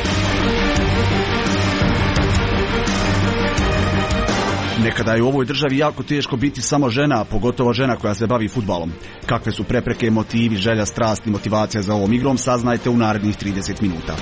Nekada je u ovoj državi jako teško biti samo žena, a pogotovo žena koja se bavi fudbalom. Kakve su prepreke, motivi, želja, strast i motivacija za ovom igrom, saznajte u narednih 30 minuta.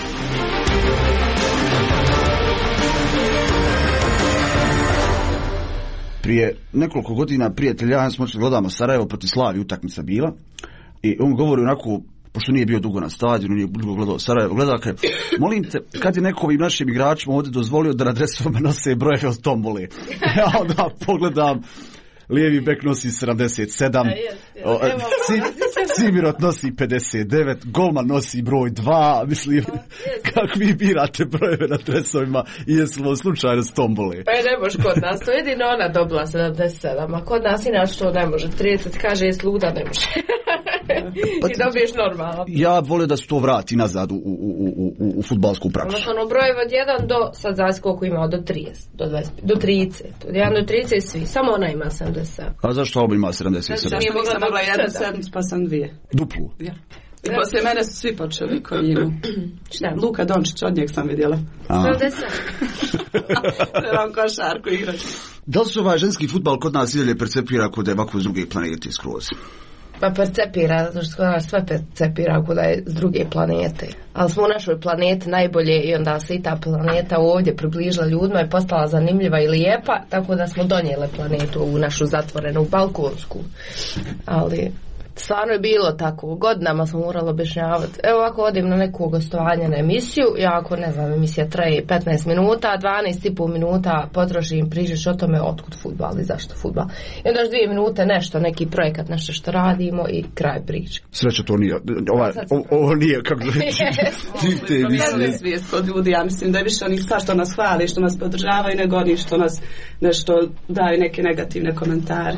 Prije nekoliko godina prijatelj ja smo gledamo Sarajevo protiv Slavije, utakmica bila, i on govori onako, pošto nije bio dugo na stadionu, nije dugo gledao Sarajevo, gleda kaj, molim te, kad je neko ovim našim igračima ovdje dozvolio da na dresovima nose brojeve od tombole? Ja onda pogledam, lijevi bek nosi 77, Cimirot nosi 59, golman nosi broj 2, mislim, kako vi birate brojeve na dresovima i jesu li slučajno s tombole? Pa ne može kod nas, to jedino ona dobila 77, a kod nas inače to ne može, 30 kaže je sluda, ne može. I dobiješ normalno. Ja volio da se to vrati nazad u fudbalsku praksu. Ono brojeve od 1 do, sad zavisi koliko ima, do 30, do 30. Od 1 do 30 svi, samo ona ima 77. A zašto Alba ima 77? Nije mogla dobila 1 sedmicu, pa sam 2. Duplu? Ja. I poslije mene su svi počeli koji imu. Luka Dončić, od njeg sam vidjela. 77. Trebam košarku igrati. Da li se ovaj ženski fudbal kod nas i dalje percepira kod je ovako s druge planete skroz? Pa percepira, zato što sve percepira kod je s druge planete. Ali smo u našoj planeti najbolje i onda se i ta planeta ovdje približila ljudima i postala zanimljiva i lijepa, tako da smo donijele planetu u našu zatvorenu balkonsku. Ali stvarno je bilo tako, godinama smo morali objašnjavati. Evo ovako odim na neko gostovanje na emisiju, ja ako ne znam, emisija traje 15 minuta, 12,5 minuta potrošim, prižiš o tome otkud fudbal i zašto fudbal. I onda 2 minute nešto, neki projekat, nešto što radimo i kraj priče. Sreća to nije, ovo nije, kako je svijest kod ljudi, ja mislim da je više onih što nas hvali, što nas podržavaju, nego oni što nas nešto daju neke negativne komentare.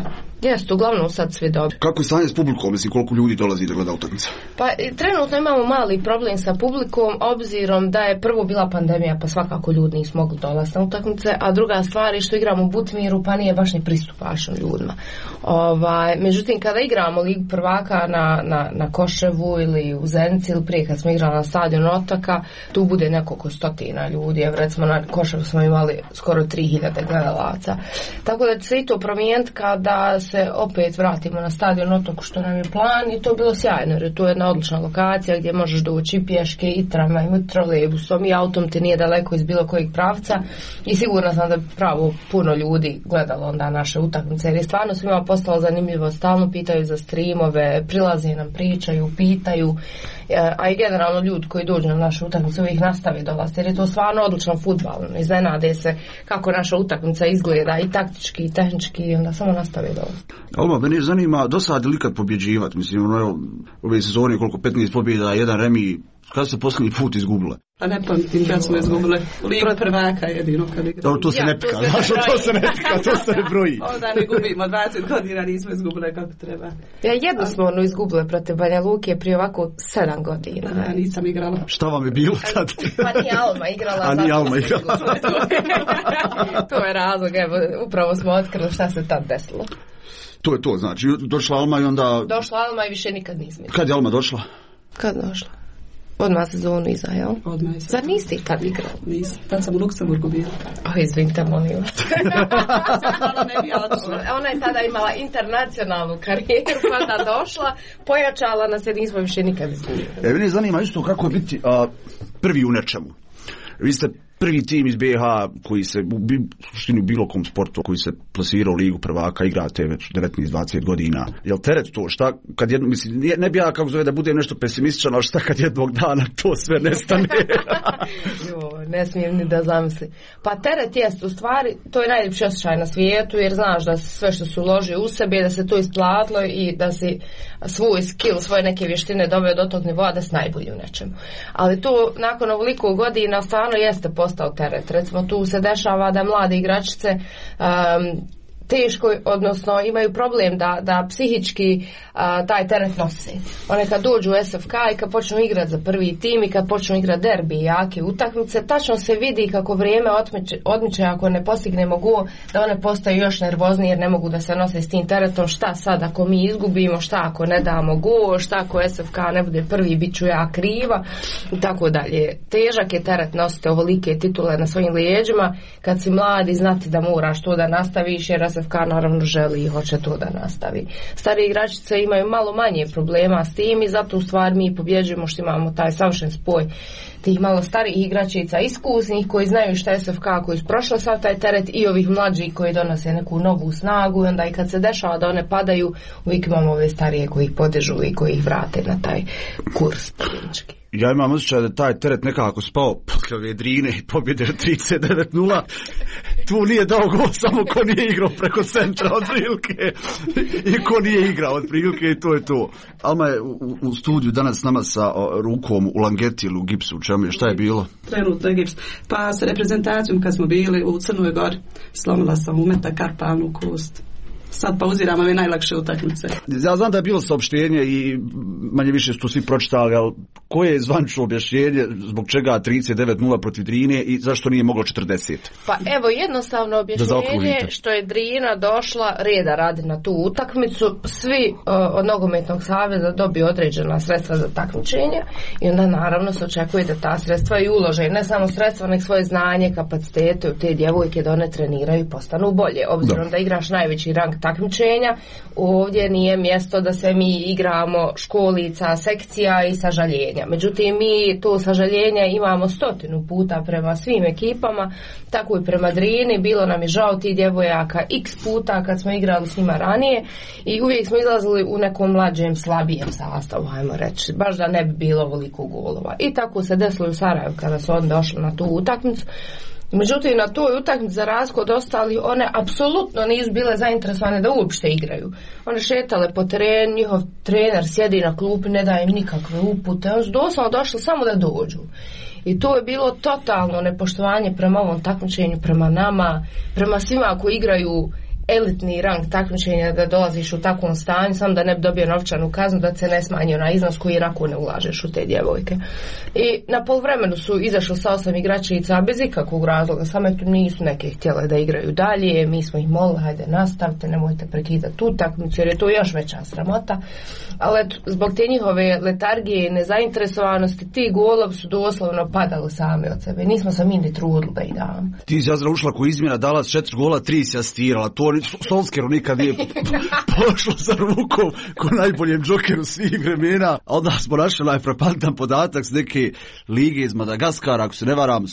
Jeste, uglavnom sad svi dobri. Kako je stanje s publikom, mislim, koliko ljudi dolazi da gleda utakmice? Pa trenutno imamo mali problem sa publikom, obzirom da je prvo bila pandemija, pa svakako ljudi nisu mogli dolaziti na utakmice, a druga stvar je što igramo u Butmiru, pa nije baš ni pristupačno ljudima. Međutim, kada igramo Ligu prvaka na Koševu ili u Zenici ili prije kad smo igrali na stadionu Otoka, tu bude nekoliko stotina ljudi. Evo, recimo na Koševu smo imali skoro 3000 gledalaca. Tako da će se i to promijeniti kada se opet vratimo na stadion Otoku, što nam je plan, i to je bilo sjajno, jer to je jedna odlična lokacija gdje možeš doći i pješke i tramvajem i trolejbusom i autom, ti nije daleko iz bilo kojeg pravca, i sigurno sam da pravo puno ljudi gledalo onda naše utakmice, jer je stvarno svima postalo zanimljivo, stalno pitaju za streamove, prilaze nam, pričaju, pitaju, a i generalno ljudi koji dođu na našu utakmicu uvijek nastave dolaziti, jer je to stvarno odličan fudbal, iznenade se kako naša utakmica izgleda i taktički i tehnički, i onda samo nastave dolaziti. Alma, mene zanima, dosadi li kad pobjeđivati, mislim, ove sezone koliko 15 pobjeda, jedan remi, kada se posljednji put izgubile? Pa ne pamtim kad smo izgubile. Ligu prvaka jedino kad igramo. To se ne pika, znaš, to se ne pika, to se ne broji. Onda ne gubimo, 20 godina nismo izgubile kako treba. Jedno smo izgubile protiv Banja Luke prije ovako 7 godina. Ja nisam igrala. Šta vam je bilo tad? Pa nije Alma igrala. A nije Alma igrala. To je razlog, evo, upravo smo otkrili šta se tad desilo. To je to, znači, došla Alma i onda... Došla Alma i više nikad nismo. Kad je Alma došla? Kad došla? Odmah sezonu iza, jel? Odmah iza. Zar niste tad igrali? Nisam, tad sam u Luksemburgu bila. Izvinite, molim vas. Ona je tada imala internacionalnu karijeru, pa onda došla, pojačala nas jer nismo više nikad izgubili. Mene zanima isto kako je biti prvi u nečemu. Vi ste prvi tim iz BiH koji se u bilo kom sportu koji se plasira u Ligu prvaka, igrate već 19-20 godina. Jel teret to? Šta kad jedno, mislim, ne bi ja kako zove da budem nešto pesimističan, ali šta kad jednog dana to sve nestane? Ne smijem ni da zamislim. Pa teret jest, u stvari, to je najljepši osjećaj na svijetu, jer znaš da sve što se uloži u sebe, da se to isplatilo i da si svoj skill, svoje neke vještine doveo do tog nivoa da si najbolji u nečemu. Ali to nakon ovoliko godina stvarno jeste postao teret. Recimo tu se dešava da mlade igračice teško, odnosno imaju problem da psihički taj teret nose. One kad dođu u SFK i kad počnu igrati za prvi tim i kad počnu igrati derbi i jake utakmice, tačno se vidi kako vrijeme odmiče ako ne postignemo gol, da one postaju još nervoznije jer ne mogu da se nose s tim teretom. Šta sad ako mi izgubimo, šta ako ne damo gol, šta ako SFK ne bude prvi, bit ću ja kriva i tako dalje. Težak je teret nositi ovolike titule na svojim lijeđima kad si mladi, znati da moraš to da nastaviš, jer SFK naravno želi i hoće to da nastavi. Stari igračice imaju malo manje problema s tim i zato u stvari mi pobjeđujemo što imamo taj savršen spoj tih malo starijih igračica iskusnih koji znaju šta je SFK, koji su prošli sav taj teret, i ovih mlađih koji donose neku novu snagu, i onda i kad se dešava da one padaju, uvijek imamo ove starije koji ih podižu i koji ih vrate na taj kurs pobjednički. Ja imam osjećaj da taj teret nekako spao poslije ove Drine i pobjede 39-0. Tu nije dao gol samo ko nije igrao preko centra od prilike i ko nije igrao od prilike, i to je to. Alma je u studiju danas s nama sa rukom u langeti ili u gipsu. Šta je bilo? Trenutno je gips. Pa sa reprezentacijom kad smo bili u Crnoj Gori, slomila sam umeta karpalnu kost. Sad pauziram ove najlakše utakmice. Ja znam da je bilo saopštenje i manje više što svi pročitali, ali koje je zvanično objašnjenje zbog čega 39-0 protiv Drine i zašto nije moglo 40? Pa evo jednostavno objašnjenje što je Drina došla reda radi na tu utakmicu. Svi od Nogometnog saveza dobiju određena sredstva za takmičenje i onda naravno se očekuje da ta sredstva i ulože, ne samo sredstva, nek svoje znanje, kapacitete u te djevojke da one treniraju i postanu bolje. Obzirom da igraš najveći rang takmičenja, ovdje nije mjesto da se mi igramo školica, sekcija i sažaljenja. Međutim, mi to sažaljenja imamo 100 puta prema svim ekipama, tako i prema Drini. Bilo nam je žao tih djevojaka x puta kad smo igrali s njima ranije i uvijek smo izlazili u nekom mlađem, slabijem sastavu, hajmo reći, baš da ne bi bilo ovoliko golova. I tako se desilo u Sarajevu kada su oni došli na tu utakmicu. Međutim, na toj utakmici za razliku od ostalih, one apsolutno nisu bile zainteresovane da uopšte igraju. One šetale po terenu, njihov trener sjedi na klupi, ne daje im nikakve upute, oni su doslovno došli samo da dođu. I to je bilo totalno nepoštovanje prema ovom takmičenju, prema nama, prema svima koji igraju elitni rang takmičenja da dolaziš u takvom stanju, samo da ne bi dobio novčanu kaznu, da se ne smanjio na iznos koji onako ne ulažeš u te djevojke. I na poluvremenu su izašli sa 8 igračica bez ikakvog razloga, same tu nisu neke htjele da igraju dalje, mi smo ih molili, hajde nastavite, nemojte prekidati tu takmicu jer je to još veća sramota, ali zbog te njihove letargije i nezainteresovanosti ti golovi su doslovno padali sami od sebe, nismo se mi ni trudili da ih damo. Ti si Azra ušla ko izmjena, dala 4 gola, 3 si asistirala, to Solskjaeru nikad nije pošlo za rukom ko najboljem džokeru svih vremena, a onda smo našli najfrapantan podatak s neke lige iz Madagaskara, ako se ne varam,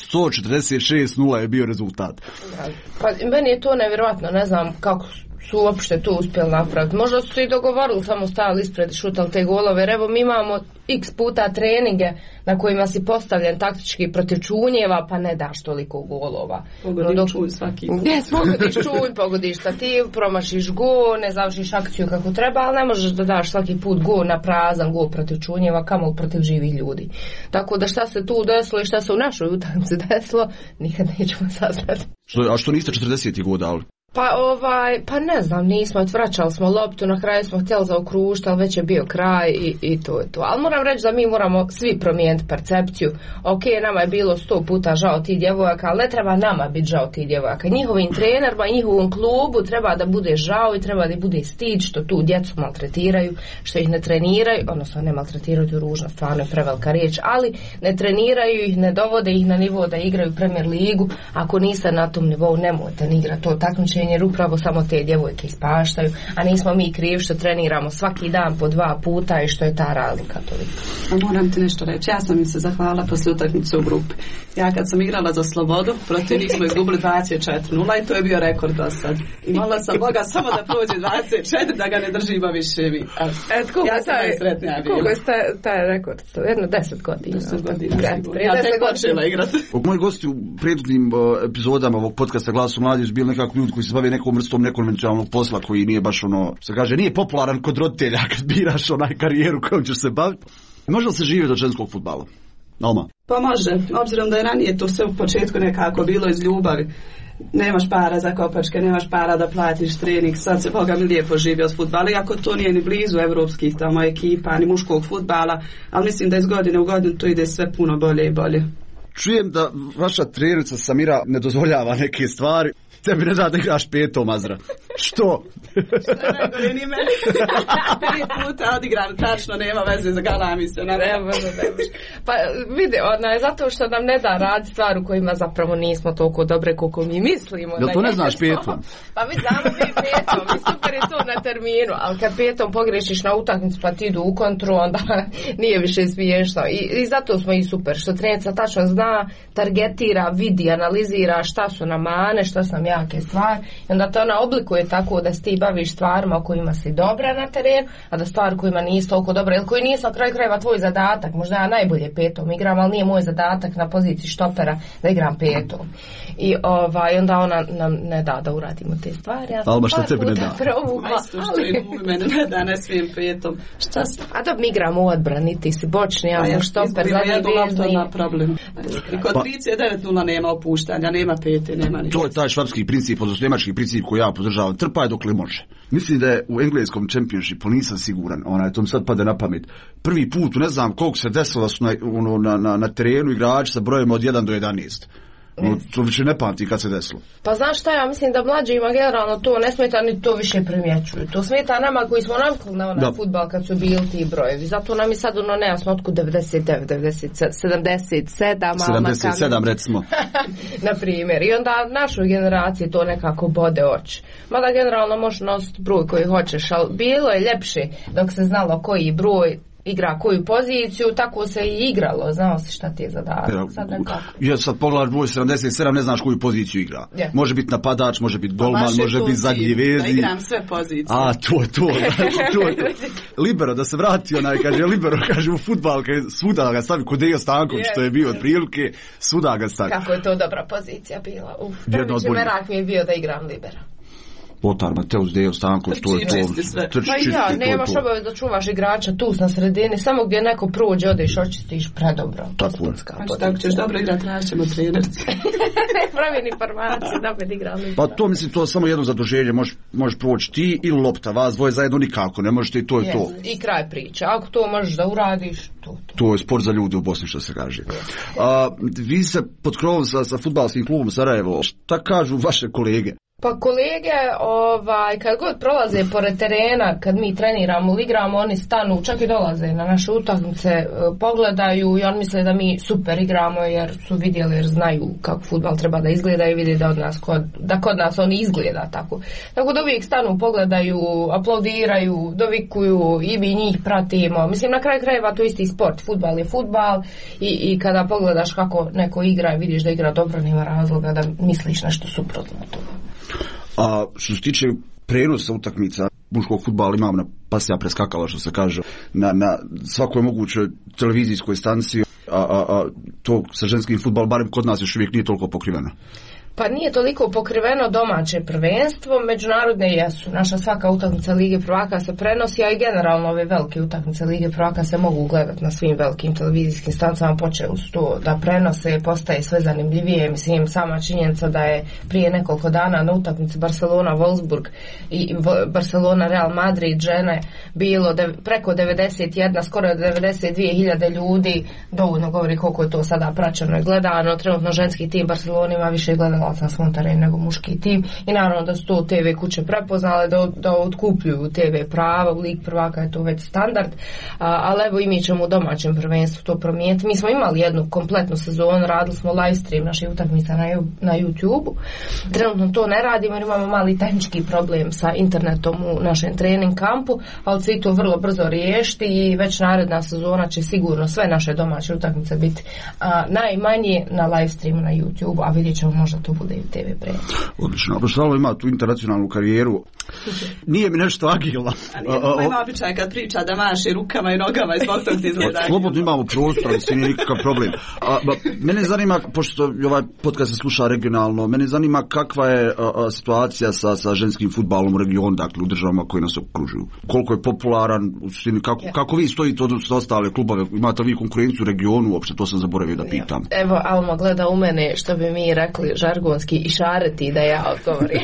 146-0 je bio rezultat. Pa meni je to nevjerojatno, ne znam kako su uopšte to uspjeli napraviti. Možda su se i dogovorili, samo stavili ispred i šutali te golove. Evo mi imamo x puta treninge na kojima si postavljen taktički protiv čunjeva, pa ne daš toliko golova. Pogodiš čunj svaki put. Gdje pogodiš čunj, pogodiš stativ, promašiš gol, ne završiš akciju kako treba, ali ne možeš da daš svaki put gol na prazan, gol protiv čunjeva, kamoli protiv živih ljudi. Tako da šta se tu desilo i šta se u našoj utakmici desilo, nikad nećemo saznati. A što niste 40 god dali? Pa ne znam, nismo, vraćali smo loptu, na kraju smo htjeli zaokružiti, ali već je bio kraj i to je to. Ali moram reći da mi moramo svi promijeniti percepciju. Ok, nama je bilo 100 puta žao tih djevojaka, ali ne treba nama biti žao tih djevojaka. Njihovim trenerima i njihovom klubu treba da bude žao i treba da bude stid što tu djecu maltretiraju, što ih ne treniraju, odnosno ne maltretiraju, to je ružna, stvarno je prevelika riječ, ali ne treniraju ih, ne dovode ih na nivo da igraju Premier ligu. Ako niste na tom nivou, nemojte ni igrati to takmičenje, jer upravo samo te djevojke ispaštaju, a nismo mi krivi što treniramo svaki dan po 2 puta i što je ta razlika toliko. Moram ti nešto reći, ja sam im se zahvala poslije utakmice u grupi. Ja kad sam igrala za Slobodu, protiv njih smo izgubili 24-0 i to je bio rekord do sad. I molila sam Boga samo da prođe 24, da ga ne držimo više mi. Ja sam najsretnija bila. Koliko je taj rekord? Jedno 10 godina. 10 godina. Ja tek počela igrati. Moji gosti u prethodnim epizodama ovog podcasta Glasu mladih su bili nekako ljudi koji se bave nekom vrstom nekonvencionalnog posla koji nije baš se kaže, nije popularan kod roditelja kad biraš onaj karijeru kojom ćeš se baviti. Može li se živjeti od ženskog fudbala? Alma? Pa može, obzirom da je ranije to sve u početku nekako bilo iz ljubavi. Nemaš para za kopačke, nemaš para da platiš trening, sad se Boga mi lijepo živi od fudbala, iako to nije ni blizu evropskih tamo ekipa, ni muškog fudbala, ali mislim da iz godine u godinu to ide sve puno bolje i bolje. Čujem da vaša trenerica Samira ne dozvoljava neke stvari. Tebi ne da igraš petom, Azra. Što? Što najgore ni meni. 5 puta odigram, tačno, nema veze za galami se. Pa vidi, zato što nam ne da radi stvar u kojima zapravo nismo toliko dobre koliko mi mislimo. Jel to ne znaš petom? Pa mi znamo mi petom, mi super je to na terminu, ali kad petom pogrešiš na utakmicu pa ti idu u kontru, onda nije više smiješno. I zato smo i super, što trenica tačno zna, targetira, vidi, analizira šta su nam mane, šta su nam jake stvari, i onda to ona oblikuje tako da se ti baviš stvarima o kojima si dobra na terenu, a da stvari kojima nisi toliko dobra, ili koji nisu na kraju krajeva tvoj zadatak. Možda ja najbolje petom igram, ali nije moj zadatak na poziciji štopera da igram petom. I onda ona nam ne da uradimo te stvari. Ja Alba, šta tebi ne da? Mene ne da, ne smijem petom. Šta se? A da mi igramo u odbrani, ti si bočni, ja mu štoper, zadnji vezni. Problem. I kod 39-0 nema opuštanja, nema pete, nema ništa. To je taj švapski princip, odnosno njemački princip koji ja podržavam. Trpaj dok li može. Mislim da je u engleskom championshipu, nisam siguran, to mi sad pade na pamet. Prvi put, ne znam koliko se desilo, su na terenu igrači sa brojem od 1 do 11. To više ne pamti kad se desilo. Pa znaš šta, ja mislim da mlađima generalno to ne smeta, ni to više primjećuju. To smeta nama koji smo navikli na onaj fudbal kad su bili ti brojevi. Zato nam je sad nejasno otkud 99, 97, 77 recimo. Na primjer. I onda našoj generaciji to nekako bode oči. Mada generalno možeš nositi broj koji hoćeš, ali bilo je ljepše dok se znalo koji broj igra koju poziciju, tako se i igralo, znao si šta ti je zadatak. Ja sad pogledaš broj 77, ne znaš koju poziciju igra. Može biti napadač, može biti golman, može biti zadnji vezi. Da igram sve pozicije. A, to. Libero, da se vrati kaže libero, kaže u fudbal, svuda ga stavi, kod Dejo Stanković, što je bio od prilike, svuda ga stavi. Kako je to dobra pozicija bila. Prvi merak mi je bio da igram libero. Lothar Mateus, Dejo Stanković, to je to. Pa nemaš obavez da čuvaš igrača tu na sredini, samo gdje neko prođe, odeš, očistiš predobro. Tako je. Tako ćeš dobro igrati, tražimo trenerci. Pravi informacije, da bi igrali. Pa to mislim, to je samo jedno zaduženje, možeš proći ti ili lopta, vas dvoje zajedno nikako, ne možete i to je to. I kraj priče, ako to možeš da uradiš, to je sport za ljude u Bosni, što se kaže. Vi se pod krovom sa fudbalskim klubom Sarajevo, šta kažu vaše kolege? Pa kolege, kad god prolaze pored terena, kad mi treniramo ili igramo, oni stanu, čak i dolaze na naše utakmice, pogledaju i oni misle da mi super igramo jer su vidjeli, jer znaju kako fudbal treba da izgleda i vidi da kod nas on izgleda tako. Tako da uvijek stanu, pogledaju, aplaudiraju, dovikuju i mi njih pratimo. Mislim, na kraju krajeva to isti sport, fudbal je fudbal i kada pogledaš kako neko igra i vidiš da igra dobro, nema razloga da misliš nešto suprotno od toga. A što se tiče prenosa utakmica muškog fudbala, imam na pasija preskakala, što se kaže, na svakoj mogućoj televizijskoj stanciji, a to sa ženskim fudbalom, barem kod nas još uvijek nije toliko pokriveno. Pa nije toliko pokriveno domaće prvenstvo, međunarodne jesu. Naša svaka utakmica Lige prvaka se prenosi, a i generalno ove velike utakmice Lige prvaka se mogu gledati na svim velikim televizijskim stancama, počeo su to da prenose, postaje sve zanimljivije. Mislim, sama činjenica da je prije nekoliko dana na utakmici Barcelona-Wolfsburg i Barcelona-Real Madrid žene bilo preko 91, skoro 92.000 ljudi, dovoljno govori koliko je to sada praćeno i gledano. Trenutno ženski tim Barcelona ima više gledalaca na svom terenu nego muški tim i naravno da su to TV kuće prepoznale da otkupljuju TV prava, u Lig prvaka je to već standard, ali evo i mi ćemo u domaćem prvenstvu to promijeniti. Mi smo imali jednu kompletnu sezonu, radili smo live stream naših utakmica na YouTube-u. Trenutno to ne radimo jer imamo mali tehnički problem sa internetom u našem trening kampu, ali će to vrlo brzo riješiti i već naredna sezona će sigurno sve naše domaće utakmice biti najmanje na live streamu na YouTube-u, a vidjet ćemo možda to bude i TV prenos. Odlično, Apoštalo ima tu internacionalnu karijeru. Nije mi nešto agilno. Ima običaj kad priča da maši rukama i nogama i zbog tog ti izgleda. Slobodno imamo prostor, mislim, nije nikakav problem. Mene zanima, pošto ovaj podcast se sluša regionalno, mene zanima kakva je situacija sa ženskim fudbalom u regionu, dakle u državama koje nas okružuju. Koliko je popularan, kako vi stojite odnosno ostale klubove, imate vi konkurenciju u regionu, uopšte to sam zaboravio da pitam. Evo, Alma gleda u mene, što bi mi rekli žargonski, i šareti da ja odgovorim.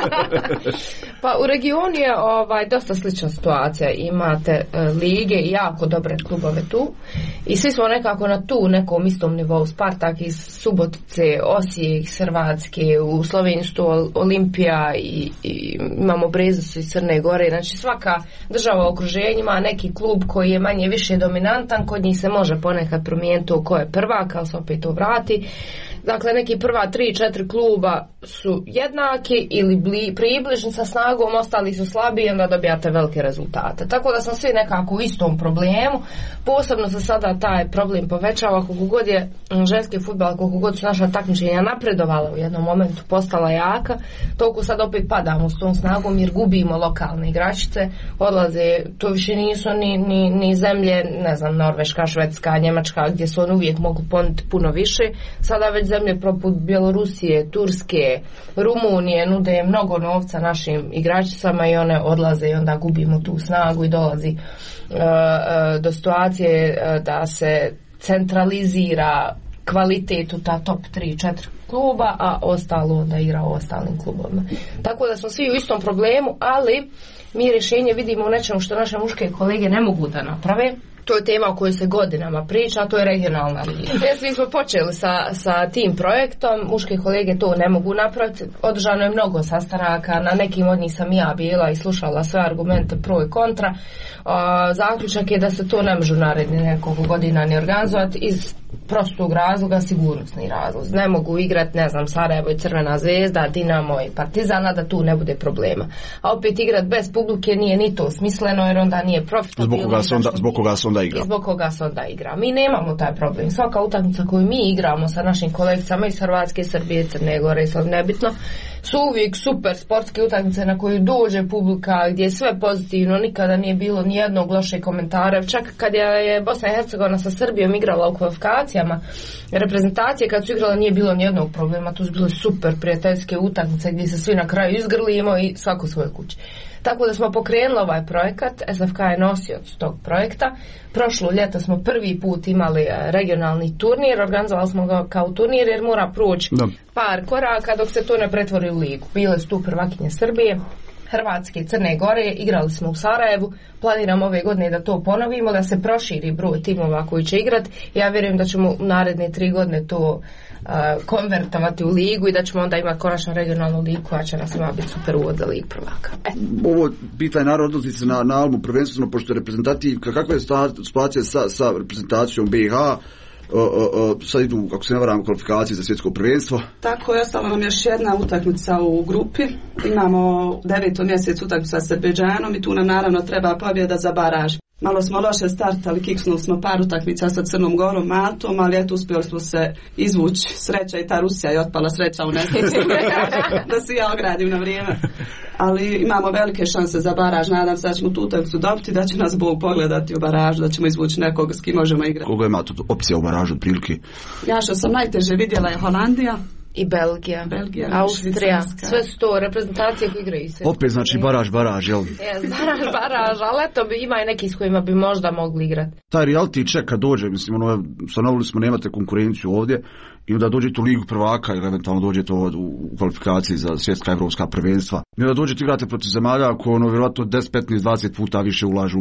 Pa u regionu je dosta slična situacija. Imate lige i jako dobre klubove tu i svi smo nekako na tu nekom istom nivou. Spartak iz Subotice, Osijek, Hrvatske, u Sloveniji su Olimpija i imamo Brezicu iz Crne Gore. Znači svaka država u okruženju ima neki klub koji je manje više dominantan, kod njih se može ponekad promijeniti ko je prvak, ali se opet to vrati. Dakle, neki prva 3-4 kluba su jednaki ili približni sa snagom, ostali su slabiji i onda dobijate velike rezultate. Tako da smo svi nekako u istom problemu. Posebno se sada taj problem povećava koliko god je ženski fudbal, koliko god su naša takmičenja napredovala u jednom momentu, postala jaka, toliko sad opet padamo s tom snagom jer gubimo lokalne igračice, odlaze, to više nisu ni zemlje, ne znam, Norveška, Švedska, Njemačka, gdje su oni uvijek mogu ponuditi puno više. Sada već zemlje poput Bjelorusije, Turske, Rumunije nude mnogo novca našim igračicama i one odlaze i onda gubimo tu snagu i dolazi do situacije da se centralizira kvalitet u ta top 3-4 kluba, a ostalo onda igra u ostalim klubovima. Tako da smo svi u istom problemu, ali mi rješenje vidimo u nečemu što naše muške kolege ne mogu da naprave. To je tema o kojoj se godinama priča, a to je regionalna liga. Svi smo počeli sa tim projektom, muške kolege to ne mogu napraviti. Održano je mnogo sastanaka, na nekim od njih sam ja bila i slušala sve argumente pro i kontra. Zaključak je da se to ne može naredni nekoliko godina ni organizovati iz prostog razloga, sigurnosni razlog. Ne mogu igrati, ne znam, Sarajevo i Crvena zvezda, Dinamo i Partizana, da tu ne bude problema. A opet igrati bez publike nije ni to smisleno jer onda nije profitabilno. Zbog koga se onda igra. I zbog koga se onda igra. Mi nemamo taj problem. Svaka utakmica koju mi igramo sa našim kolegicama iz Hrvatske, Srbije, Crne Gore i sad nebitno, su uvijek super sportske utakmice na koju dođe publika, gdje je sve pozitivno, nikada nije bilo ni jednog lošeg komentara. Čak kad je Bosna i Hercegovina sa Srbijom igrala u kvalifikaciji, kvalifikacijama reprezentacije kad su igrala nije bilo nijednog problema, tu su bile super prijateljske utakmice gdje se svi na kraju izgrlimo i svako svoje kuće. Tako da smo pokrenuli ovaj projekat, SFK je nosioc tog projekta. Prošlo ljeto smo prvi put imali regionalni turnir, organizovali smo ga kao turnir jer mora proći par koraka dok se to ne pretvori u ligu. Bile su tu prvakinje Srbije, Hrvatske i Crne Gore, igrali smo u Sarajevu, planiramo ove godine da to ponovimo, da se proširi broj timova koji će igrati. Ja vjerujem da ćemo u naredne 3 godine to konvertovati u ligu i da ćemo onda imati konačno regionalnu ligu koja će nas ima biti super uvod za ligu prvaka. Ovo pitanje naravno odnosi se na Almu prvenstveno, pošto je reprezentativ, kakva je situacija sa reprezentacijom BiH? Sad idu, ako se ne varam, kvalifikacije za svjetsko prvenstvo. Tako je, ostala nam još jedna utakmica u grupi. Imamo 9. mjesec utakmicu sa Azerbejdžanom i tu nam naravno treba pobjeda za baraž. Malo smo loše startali, kiksnuli smo par utakmica sa Crnom Gorom, Maltom, ali eto uspjeli smo se izvući. Sreća i ta Rusija je otpala sreća u nesreći da se ja ogradim na vrijeme. Ali imamo velike šanse za baraž, nadam se da ćemo tu utakmicu dobiti, da će nas Bog pogledati u baražu, da ćemo izvući nekog s kim možemo igrati. Koga ima tu opcija u baražu otprilike? Ja što sam najteže vidjela je Holandija. I Belgija, Austrija, sve su to reprezentacije koje igraju sve. Opet znači baraž, jel? Baraž, ali eto ima i neki s kojima bi možda mogli igrati. Taj reality check kad dođe, mislim, stanovili smo nemate konkurenciju ovdje i onda dođete u ligu prvaka ili eventualno dođete u kvalifikaciji za svjetska evropska prvenstva. I onda dođete igrate protiv zemalja koje vjerojatno 10, 15, 20 puta više ulažu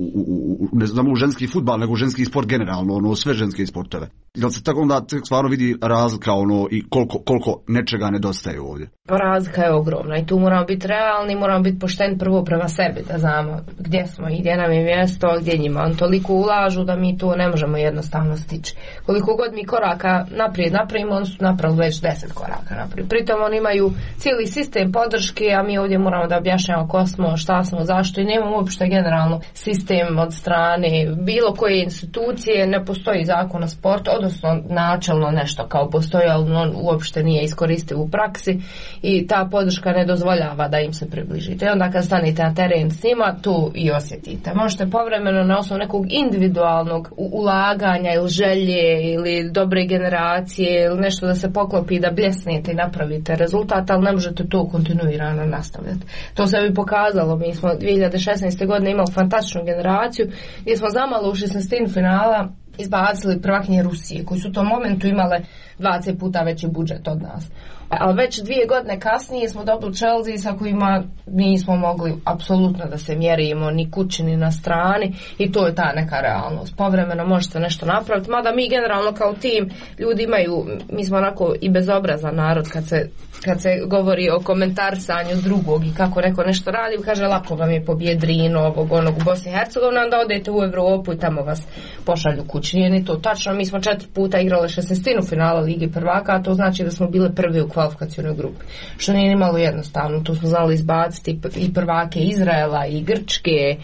ne znam u ženski fudbal nego u ženski sport generalno, sve ženske sportove. Jel se tako onda stvarno vidi razlika i koliko nečega nedostaje ovdje? Razlika je ogromna i tu moramo biti realni, moramo biti pošteni prvo prema sebi, da znamo gdje smo i gdje nam je mjesto, gdje njima. On toliko ulažu da mi to ne možemo jednostavno stići. Koliko god mi koraka naprijed napravimo, oni su napravili već 10 koraka naprijed. Pritom oni imaju cijeli sistem podrške, a mi ovdje moramo da objašnjamo ko smo, šta smo, zašto i nemamo uopšte generalno sistem od strane bilo koje institucije, ne postoji zakon o sportu, odnosno načelno nešto kao postoji, ali on uopšte nije iskoristiv u praksi i ta podrška ne dozvoljava da im se približite. I onda kad stanete na teren s njima, tu i osjetite. Možete povremeno na osnovu nekog individualnog ulaganja ili želje ili dobre generacije ili nešto da se poklopi da bljesnete i napravite rezultat, ali ne možete to kontinuirano nastavljati. To se bi pokazalo. Mi smo 2016. godine imali fantastičnu generaciju gdje smo zamalo u 16. finala izbacili prvakinje Rusije koji su u tom momentu imale 20 puta veći budžet od nas. Ali već 2 godine kasnije smo dobili Chelsea sa kojima nismo mogli apsolutno da se mjerimo ni kući ni na strani i to je ta neka realnost. Povremeno možete nešto napraviti, mada mi generalno kao tim ljudi imaju, mi smo onako i bezobrazan narod kad se govori o komentarsanju drugog i kako neko nešto radi, kaže lako vam je pobije Drino, ovog onog u Bosni i Hercegovini, onda odete u Europu i tamo vas pošalju kući. Nije ni to tačno, mi smo 4 puta igrali 16. finala Lige prvaka, a to znači da smo bile prvi u kvalifikacionoj grupi. Što nije nimalo jednostavno, tu smo znali izbaciti i prvake Izraela i Grčke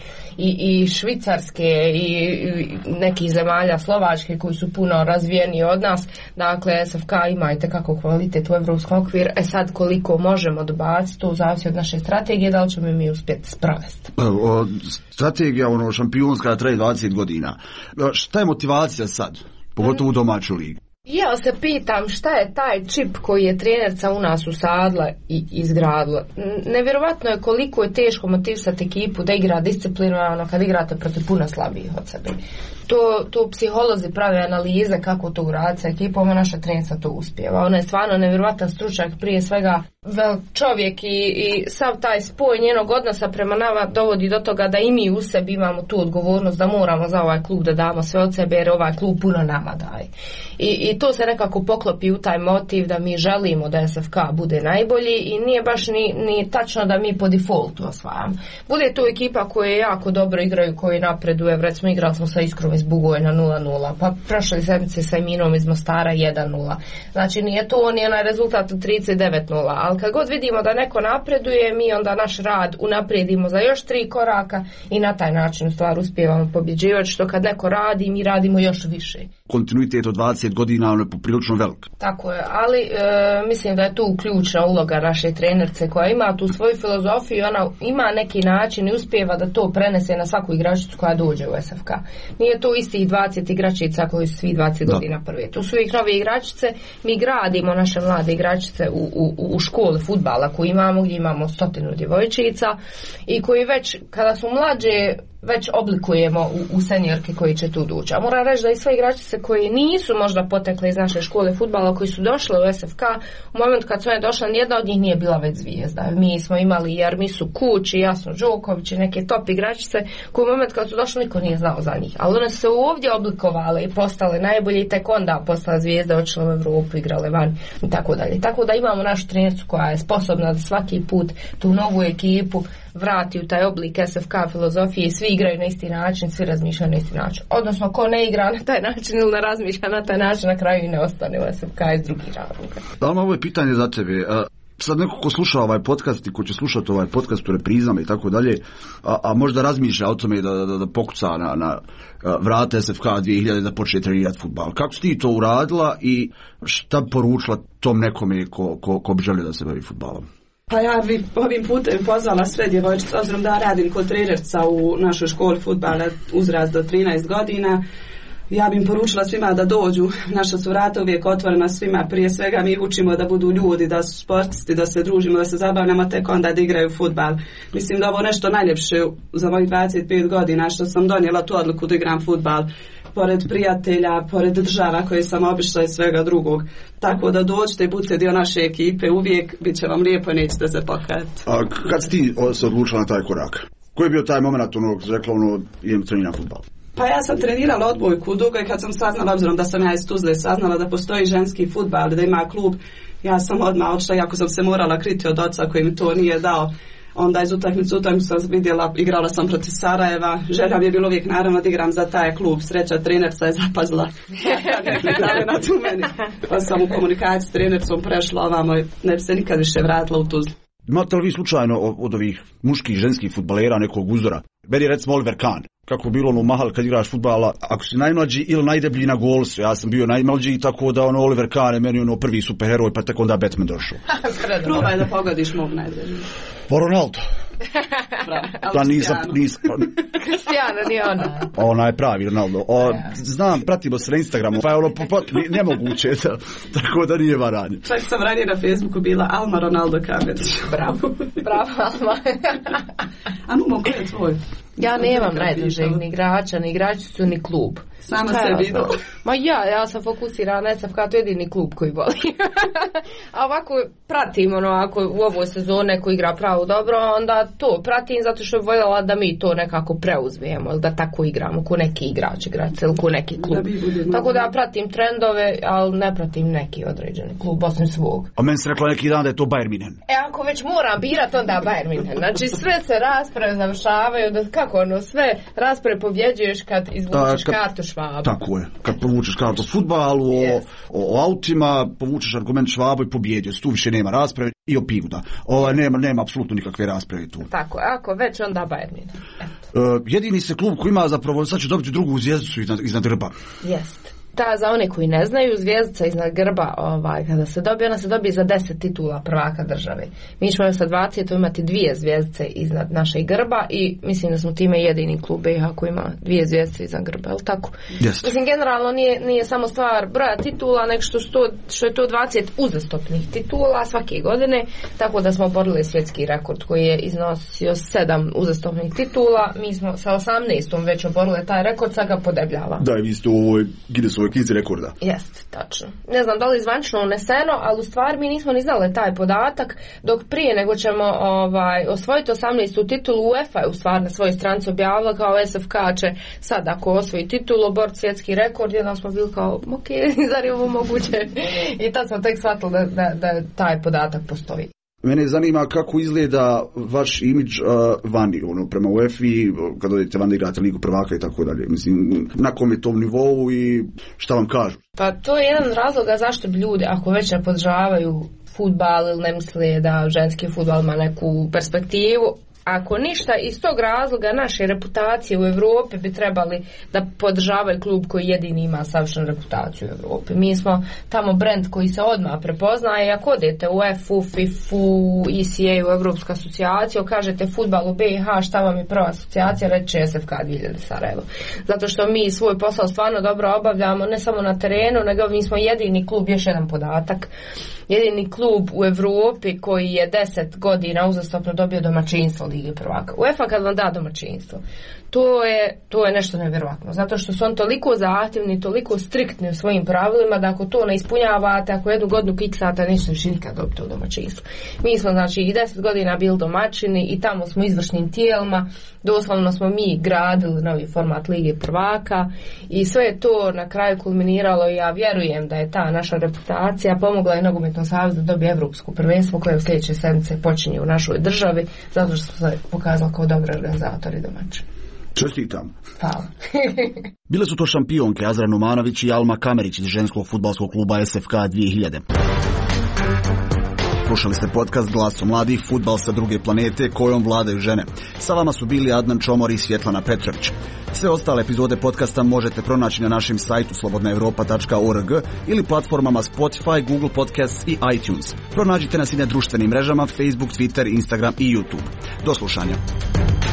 i Švicarske i nekih zemalja Slovačke koji su puno razvijeniji od nas. Dakle, SFK ima itekako kvalitet u evropskom okviru. Sad koliko možemo dobaciti, to zavisi od naše strategije, da li ćemo mi uspjeti sprovesti. Strategija šampionska traje 20 godina. Šta je motivacija sad, pogotovo u domaću ligu? Ja se pitam šta je taj čip koji je trenerca u nas usadla i izgradila. Nevjerovatno je koliko je teško motivisati ekipu da igra disciplinovano kad igrate protiv puno slabijih od sebe. To psiholozi prave analize kako to uraditi sa ekipom, a naša trenerca to uspijeva. Ona je stvarno nevjerovatan stručnjak, prije svega velik čovjek i sav taj spoj njenog odnosa prema nama dovodi do toga da i mi u sebi imamo tu odgovornost da moramo za ovaj klub da damo sve od sebe jer ovaj klub puno nama daje. I to se nekako poklopi u taj motiv da mi želimo da SFK bude najbolji i nije baš ni tačno da mi po defaultu osvajamo. Bude tu ekipa koje jako dobro igraju, koji napreduje, recimo igrali smo sa Iskrom iz Bugojna 0-0, pa prošle sedmice sa Eminom iz Mostara 1-0. Znači nije to, nije onaj rezultat 39-0, ali kad god vidimo da neko napreduje, mi onda naš rad unaprijedimo za još 3 koraka i na taj način u stvari uspijevamo pobjeđivati, što kad neko radi, mi radimo još više. Kontinuitet od 20 godina on je poprilično velik. Tako je, ali mislim da je tu ključna uloga naše trenerce koja ima tu svoju filozofiju, ona ima neki način i uspijeva da to prenese na svaku igračicu koja dođe u SFK. Nije to istih 20 igračica koji su svi 20 godina prve. Tu su uvijek nove igračice, mi gradimo naše mlade igračice u škole fudbala koju imamo, gdje imamo 100 djevojčica i koji već kada su mlađe već oblikujemo u seniorke koji će tu doći. A moram reći da i sve igračice koje nisu možda potekle iz naše škole fudbala, koji su došle u SFK, u momentu kad su one došle, nijedna od njih nije bila već zvijezda. Mi smo imali Jermisu Kuć i Jasnu Đoković i neke top igračice koji u momentu kad su došle niko nije znao za njih. Ali one su se ovdje oblikovale i postale najbolje i tek onda postale zvijezde, odšle u Evropu, igrale van i tako dalje. Tako da imamo našu trenercu koja je sposobna da svaki put tu novu ekipu vrati u taj oblik SFK filozofije i svi igraju na isti način, svi razmišljaju na isti način. Odnosno, ko ne igra na taj način ili ne razmišlja na taj način, na kraju i ne ostane u SFK iz drugih razloga. Alma, ovo je pitanje za tebe. Sad neko ko sluša ovaj podcast i ko će slušati ovaj podcast u reprizama i tako dalje, a možda razmišlja o tome da pokuca na vrata SFK 2000 da počne trenirati fudbal. Kako si ti to uradila i šta poručila tom nekome ko bi želio da se bavi fudbalom? Pa ja bi ovim putem pozvala sve djevojčice, obzirom da radim kod trenerca u našoj školi fudbala uzrast do 13 godina. Ja bih im poručila svima da dođu, naša su vrata uvijek otvorena svima, prije svega mi ih učimo da budu ljudi, da su sportisti, da se družimo, da se zabavljamo, tek onda da igraju fudbal. Mislim da ovo nešto najljepše za mojih 25 godina što sam donijela tu odluku da igram fudbal. Pored prijatelja, pored država koje sam obišla i svega drugog. Tako da dođete i budete dio naše ekipe, uvijek bit će vam lijepo, nećete se pokajati. A kad si ti se odlučila na taj korak? Koji je bio taj moment rekla idem trenirati fudbal? Pa ja sam trenirala odbojku dugo i kad sam saznala, obzirom da sam ja iz Tuzle saznala da postoji ženski fudbal, da ima klub, ja sam odmah odšla, iako sam se morala kriti od oca koji mi to nije dao. Onda iz utakmicu sam vidjela, igrala sam protiv Sarajeva, želja mi je bilo uvijek naravno da igram za taj klub, sreća trenerca je zapazila na tu meni, pa sam u komunikaciji s trenercom prešla ovamo i ne bi se nikad više vratila u Tuzlu. Imate li vi slučajno od ovih muških ženskih fudbalera nekog uzora? Meni recimo Oliver Kahn, kako je bilo Mahal kad igraš fudbala, ako si najmlađi ili najdeblji na golsu, ja sam bio najmlađi, tako da Oliver Kahn je meni prvi superheroj, pa tek onda Batman došao. Probaj da pogodiš mog najdeblji. Pa Ronaldo. Da nisam Cristiano, nije ona. Ona je pravi Ronaldo. Znam, pratimo se na Instagramu, pa je nemoguće, tako da nije varanje. Čak sam ranije na Facebooku bila Alma Ronaldo Kamenić. Bravo Alma. A Numo, ko je tvoj? Ja nemam najdražeg ni igrača, ni igračicu, ni klub. Sama sebi. Ma ja sam fokusirana na SFK, to je jedini klub koji volim. A ovako pratim, ako u ovoj sezone ko igra pravo dobro, onda to pratim zato što bih voljela da mi to nekako preuzmijemo, ili da tako igramo, ko neki igrač ili ko neki klub. Tako da pratim trendove, ali ne pratim neki određeni klub, osim svog. A meni se rekla neki dan da je to Bayern München. Ako već moram birat, onda Bayern München. Znači sve se rasprave završavaju, sve rasprave pobjeđuješ kad izvučeš kartu Švabu. Tako je, kad povučeš kartu o fudbalu, o autima, povučeš argument Švabu i pobjedio. Tu više nema rasprave i o pivu, da. Nema apsolutno nikakve rasprave tu. Tako, ako već onda Bayern München. Jedini se klub koji ima zapravo, sad će dobiti drugu zvijezdicu iznad grba. Jest. Ta, za one koji ne znaju, zvijezdica iznad grba, kada se dobije, ona se dobije za 10 titula prvaka države. Mi ćemo sa 20 imati 2 zvijezdice iznad našeg grba i mislim da smo time jedini klub BiH koji ima 2 zvijezdice iznad grba, ali tako? Yes. Mislim, generalno nije samo stvar broja titula, nego što je to 20 uzastopnih titula svake godine, tako da smo oborili svjetski rekord koji je iznosio 7 uzastopnih titula. Mi smo sa 18. već oborili taj rekord, sad ga podebljava. Da, vi ste u ovoj Guinnessovoj knjizi rekorda. Jeste, tačno. Ne znam da li zvančno uneseno, ali u stvari mi nismo ni znali taj podatak, dok prije nego ćemo osvojiti 18. titulu, UEFA je u stvari na svojoj stranici objavila kao SFK će sad ako osvoji titulu obort svjetski rekord, jedan smo bili kao ok, zar je ovo moguće? I tad smo tek shvatili da taj podatak postoji. Mene zanima kako izgleda vaš imidž vani, prema UEFA-i, kad odete van da igrate Ligu prvaka i tako dalje. Mislim, na kom je tom nivou i šta vam kažu? Pa to je jedan razloga zašto bi ljudi, ako već ne podržavaju fudbal ili ne misle da ženski fudbal ima neku perspektivu, ako ništa, iz tog razloga naše reputacije u Europi bi trebali da podržavaju klub koji jedini ima savršenu reputaciju u Europi. Mi smo tamo brend koji se odmah prepoznaje. Ako odete u UEFA, FIFA, ECA, u Evropsku asocijaciju, kažete fudbal u BiH, šta vam je prva asocijacija, reći SFK 2000 Sarajevo. Zato što mi svoj posao stvarno dobro obavljamo, ne samo na terenu, nego mi smo jedini klub, još jedan podatak, jedini klub u Europi koji je 10 godina uzastopno dobio domaćinstvo Lige prvaka. UEFA kad vam da domaćinstvo, to je nešto nevjerojatno, zato što su on toliko zahtjevni, toliko striktni u svojim pravilima da ako to ne ispunjavate, ako jednu godinu kiksate, nećete više nikad dobiti u domaćinstvo. Mi smo znači i 10 godina bili domaćini i tamo smo izvršnim tijelima, doslovno smo mi gradili novi format Lige prvaka i sve je to na kraju kulminiralo i ja vjerujem da je ta naša reputacija pomogla i Nogometnom savezu da dobije Evropsko prvenstvo koje u sljedeće sedmice počinje u našoj državi, zato što smo se pokazali kao dobri organizatori domaći. Čestitam. Hvala. Bile su to šampionke Azra Numanović i Alma Kamerić iz ženskog fudbalskog kluba SFK 2000. Slušali ste podcast Glasom mladih, fudbal sa druge planete kojom vladaju žene. Sa vama su bili Adnan Čomor i Svjetlana Petrović. Sve ostale epizode podcasta možete pronaći na našem sajtu slobodnaevropa.org ili platformama Spotify, Google Podcasts i iTunes. Pronađite nas i na društvenim mrežama Facebook, Twitter, Instagram i YouTube. Do slušanja.